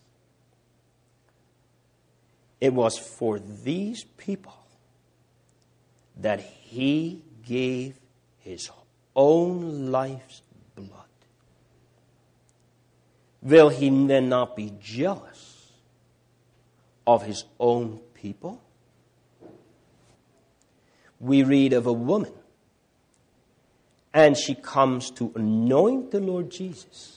It was for these people that he gave his own life's blood. Will he then not be jealous of his own people? We read of a woman, and she comes to anoint the Lord Jesus.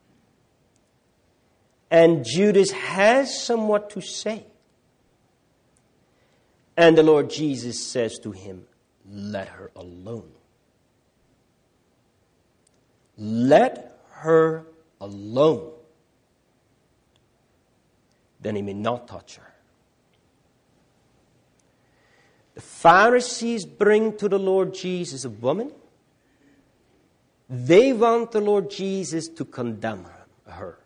And Judas has somewhat to say. And the Lord Jesus says to him, let her alone. Let her alone. Then he may not touch her. The Pharisees bring to the Lord Jesus a woman. They want the Lord Jesus to condemn her.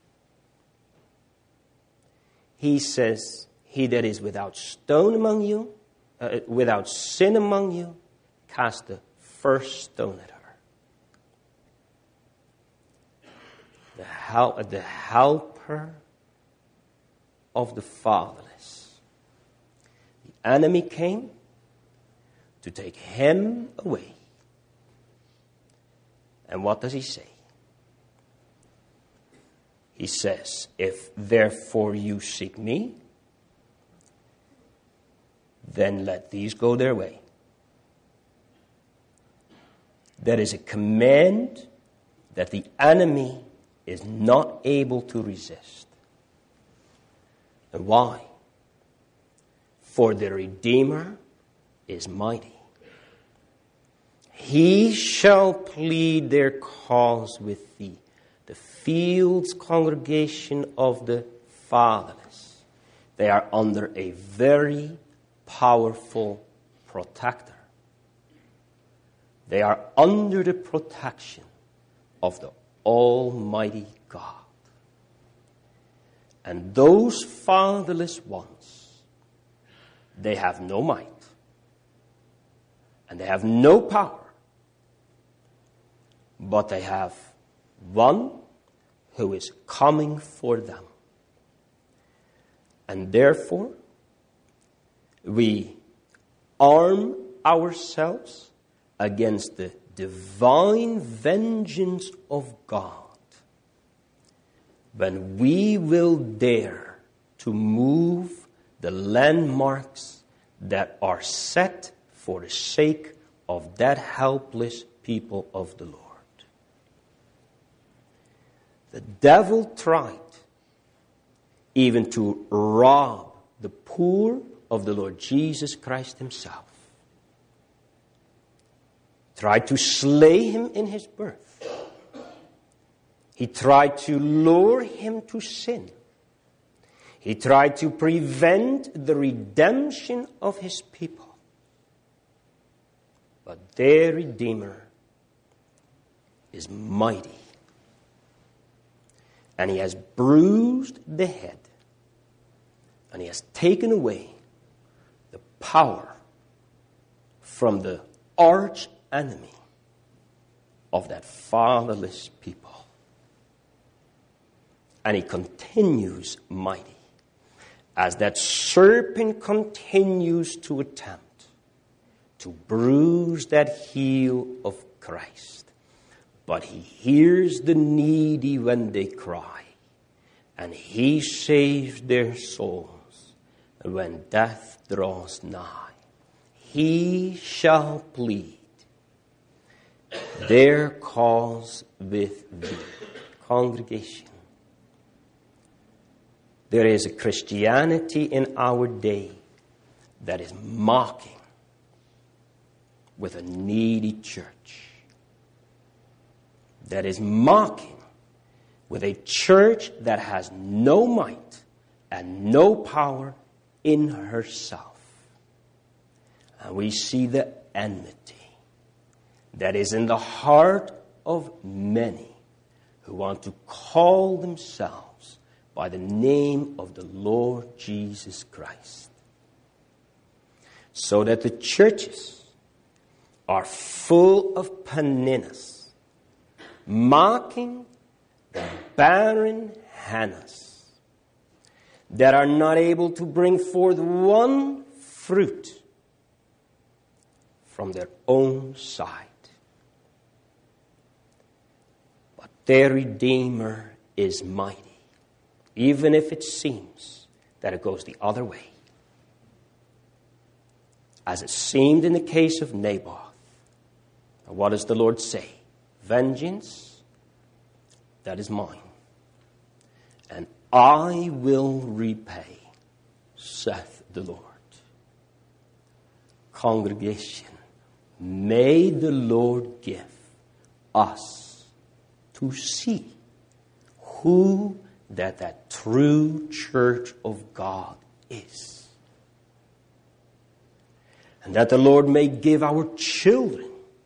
He says, he that is without stone among you, uh, without sin among you, cast the first stone at her. The, hel- the helper of the fatherless. The enemy came, to take him away. And what does he say? He says, if therefore you seek me, then let these go their way. There is a command that the enemy is not able to resist. And why? For the Redeemer is mighty. He shall plead their cause with thee. The fields congregation of the fatherless. They are under a very powerful protector. They are under the protection of the Almighty God. And those fatherless ones, they have no might. And they have no power. But they have one who is coming for them. And therefore, we arm ourselves against the divine vengeance of God when we will dare to move the landmarks that are set for the sake of that helpless people of the Lord. The devil tried even to rob the poor of the Lord Jesus Christ himself. Tried to slay him in his birth. He tried to lure him to sin. He tried to prevent the redemption of his people. But their Redeemer is mighty. And he has bruised the head. And he has taken away the power from the arch enemy of that fatherless people. And he continues mighty as that serpent continues to attempt to bruise that heel of Christ. But he hears the needy when they cry, and he saves their souls when death draws nigh. He shall plead their cause with thee. Congregation, there is a Christianity in our day that is mocking with a needy church. That is mocking with a church that has no might and no power in herself. And we see the enmity that is in the heart of many who want to call themselves by the name of the Lord Jesus Christ. So that the churches are full of Peninnahs, mocking the barren Hannahs that are not able to bring forth one fruit from their own side. But their Redeemer is mighty, even if it seems that it goes the other way. As it seemed in the case of Naboth. And what does the Lord say? Vengeance, that is mine, and I will repay, saith the Lord. Congregation, may the Lord give us to see who that that true church of God is. And that the Lord may give our children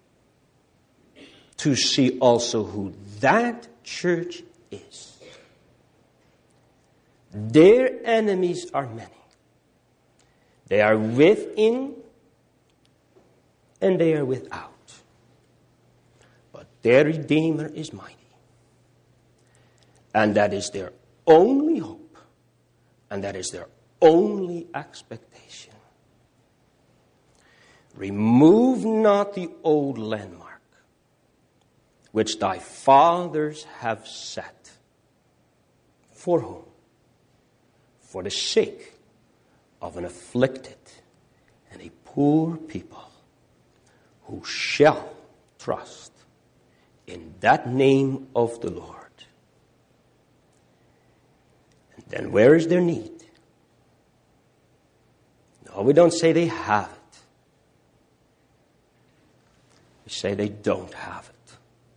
to see also who that church is. Their enemies are many. They are within and they are without. But their Redeemer is mighty. And that is their only hope. And that is their only expectation. remove not the old landmark, which thy fathers have set. For whom? For the sake of an afflicted and a poor people, who shall trust in that name of the Lord. And then where is their need? No, we don't say they have it. We say they don't have it.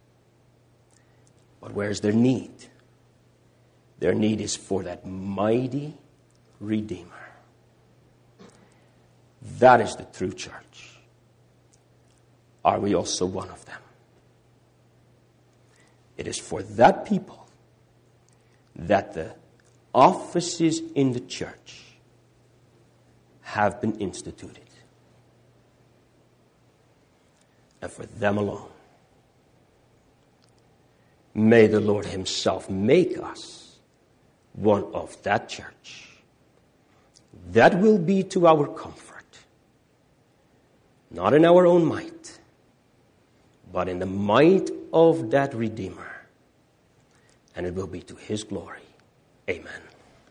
But where's their need? Their need is for that mighty Redeemer. That is the true church. Are we also one of them? It is for that people that the offices in the church have been instituted. And for them alone. May the Lord himself make us one of that church. That will be to our comfort. Not in our own might, but in the might of that Redeemer. And it will be to his glory. Amen.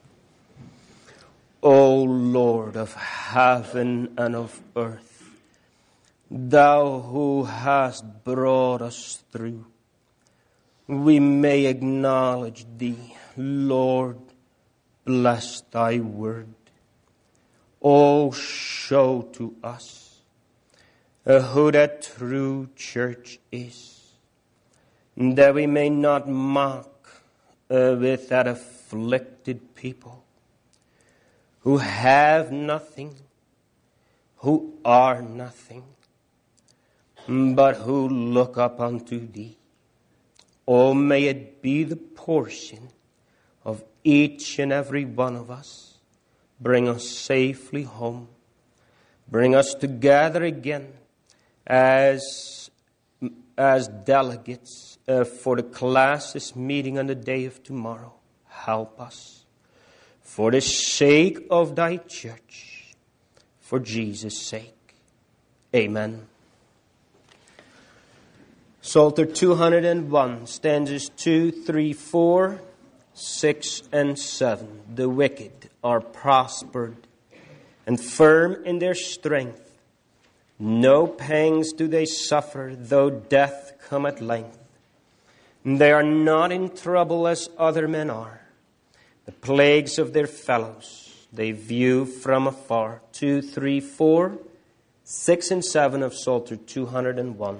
O Lord of heaven and of earth, thou who hast brought us through, we may acknowledge thee. Lord, bless thy word. O show to us uh, who that true church is, that we may not mock uh, with that afflicted people who have nothing, who are nothing, but who look up unto thee. Oh, may it be the portion of each and every one of us. Bring us safely home. Bring us together again as, as delegates uh, for the classes meeting on the day of tomorrow. Help us. For the sake of thy church. For Jesus' sake. Amen. Psalter two hundred one, stanzas two, three, four, six, and seven. The wicked are prospered and firm in their strength. No pangs do they suffer, though death come at length. They are not in trouble as other men are. The plagues of their fellows they view from afar. Two, three, four, six, and seven of Psalter two hundred one.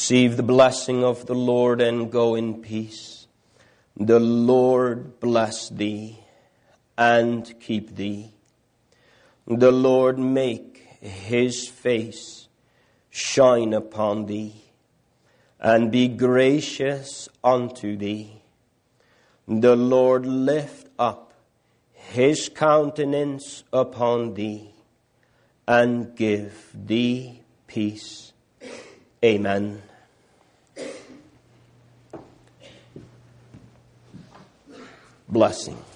Receive the blessing of the Lord and go in peace. The Lord bless thee and keep thee. The Lord make his face shine upon thee and be gracious unto thee. The Lord lift up his countenance upon thee and give thee peace. Amen. Blessing.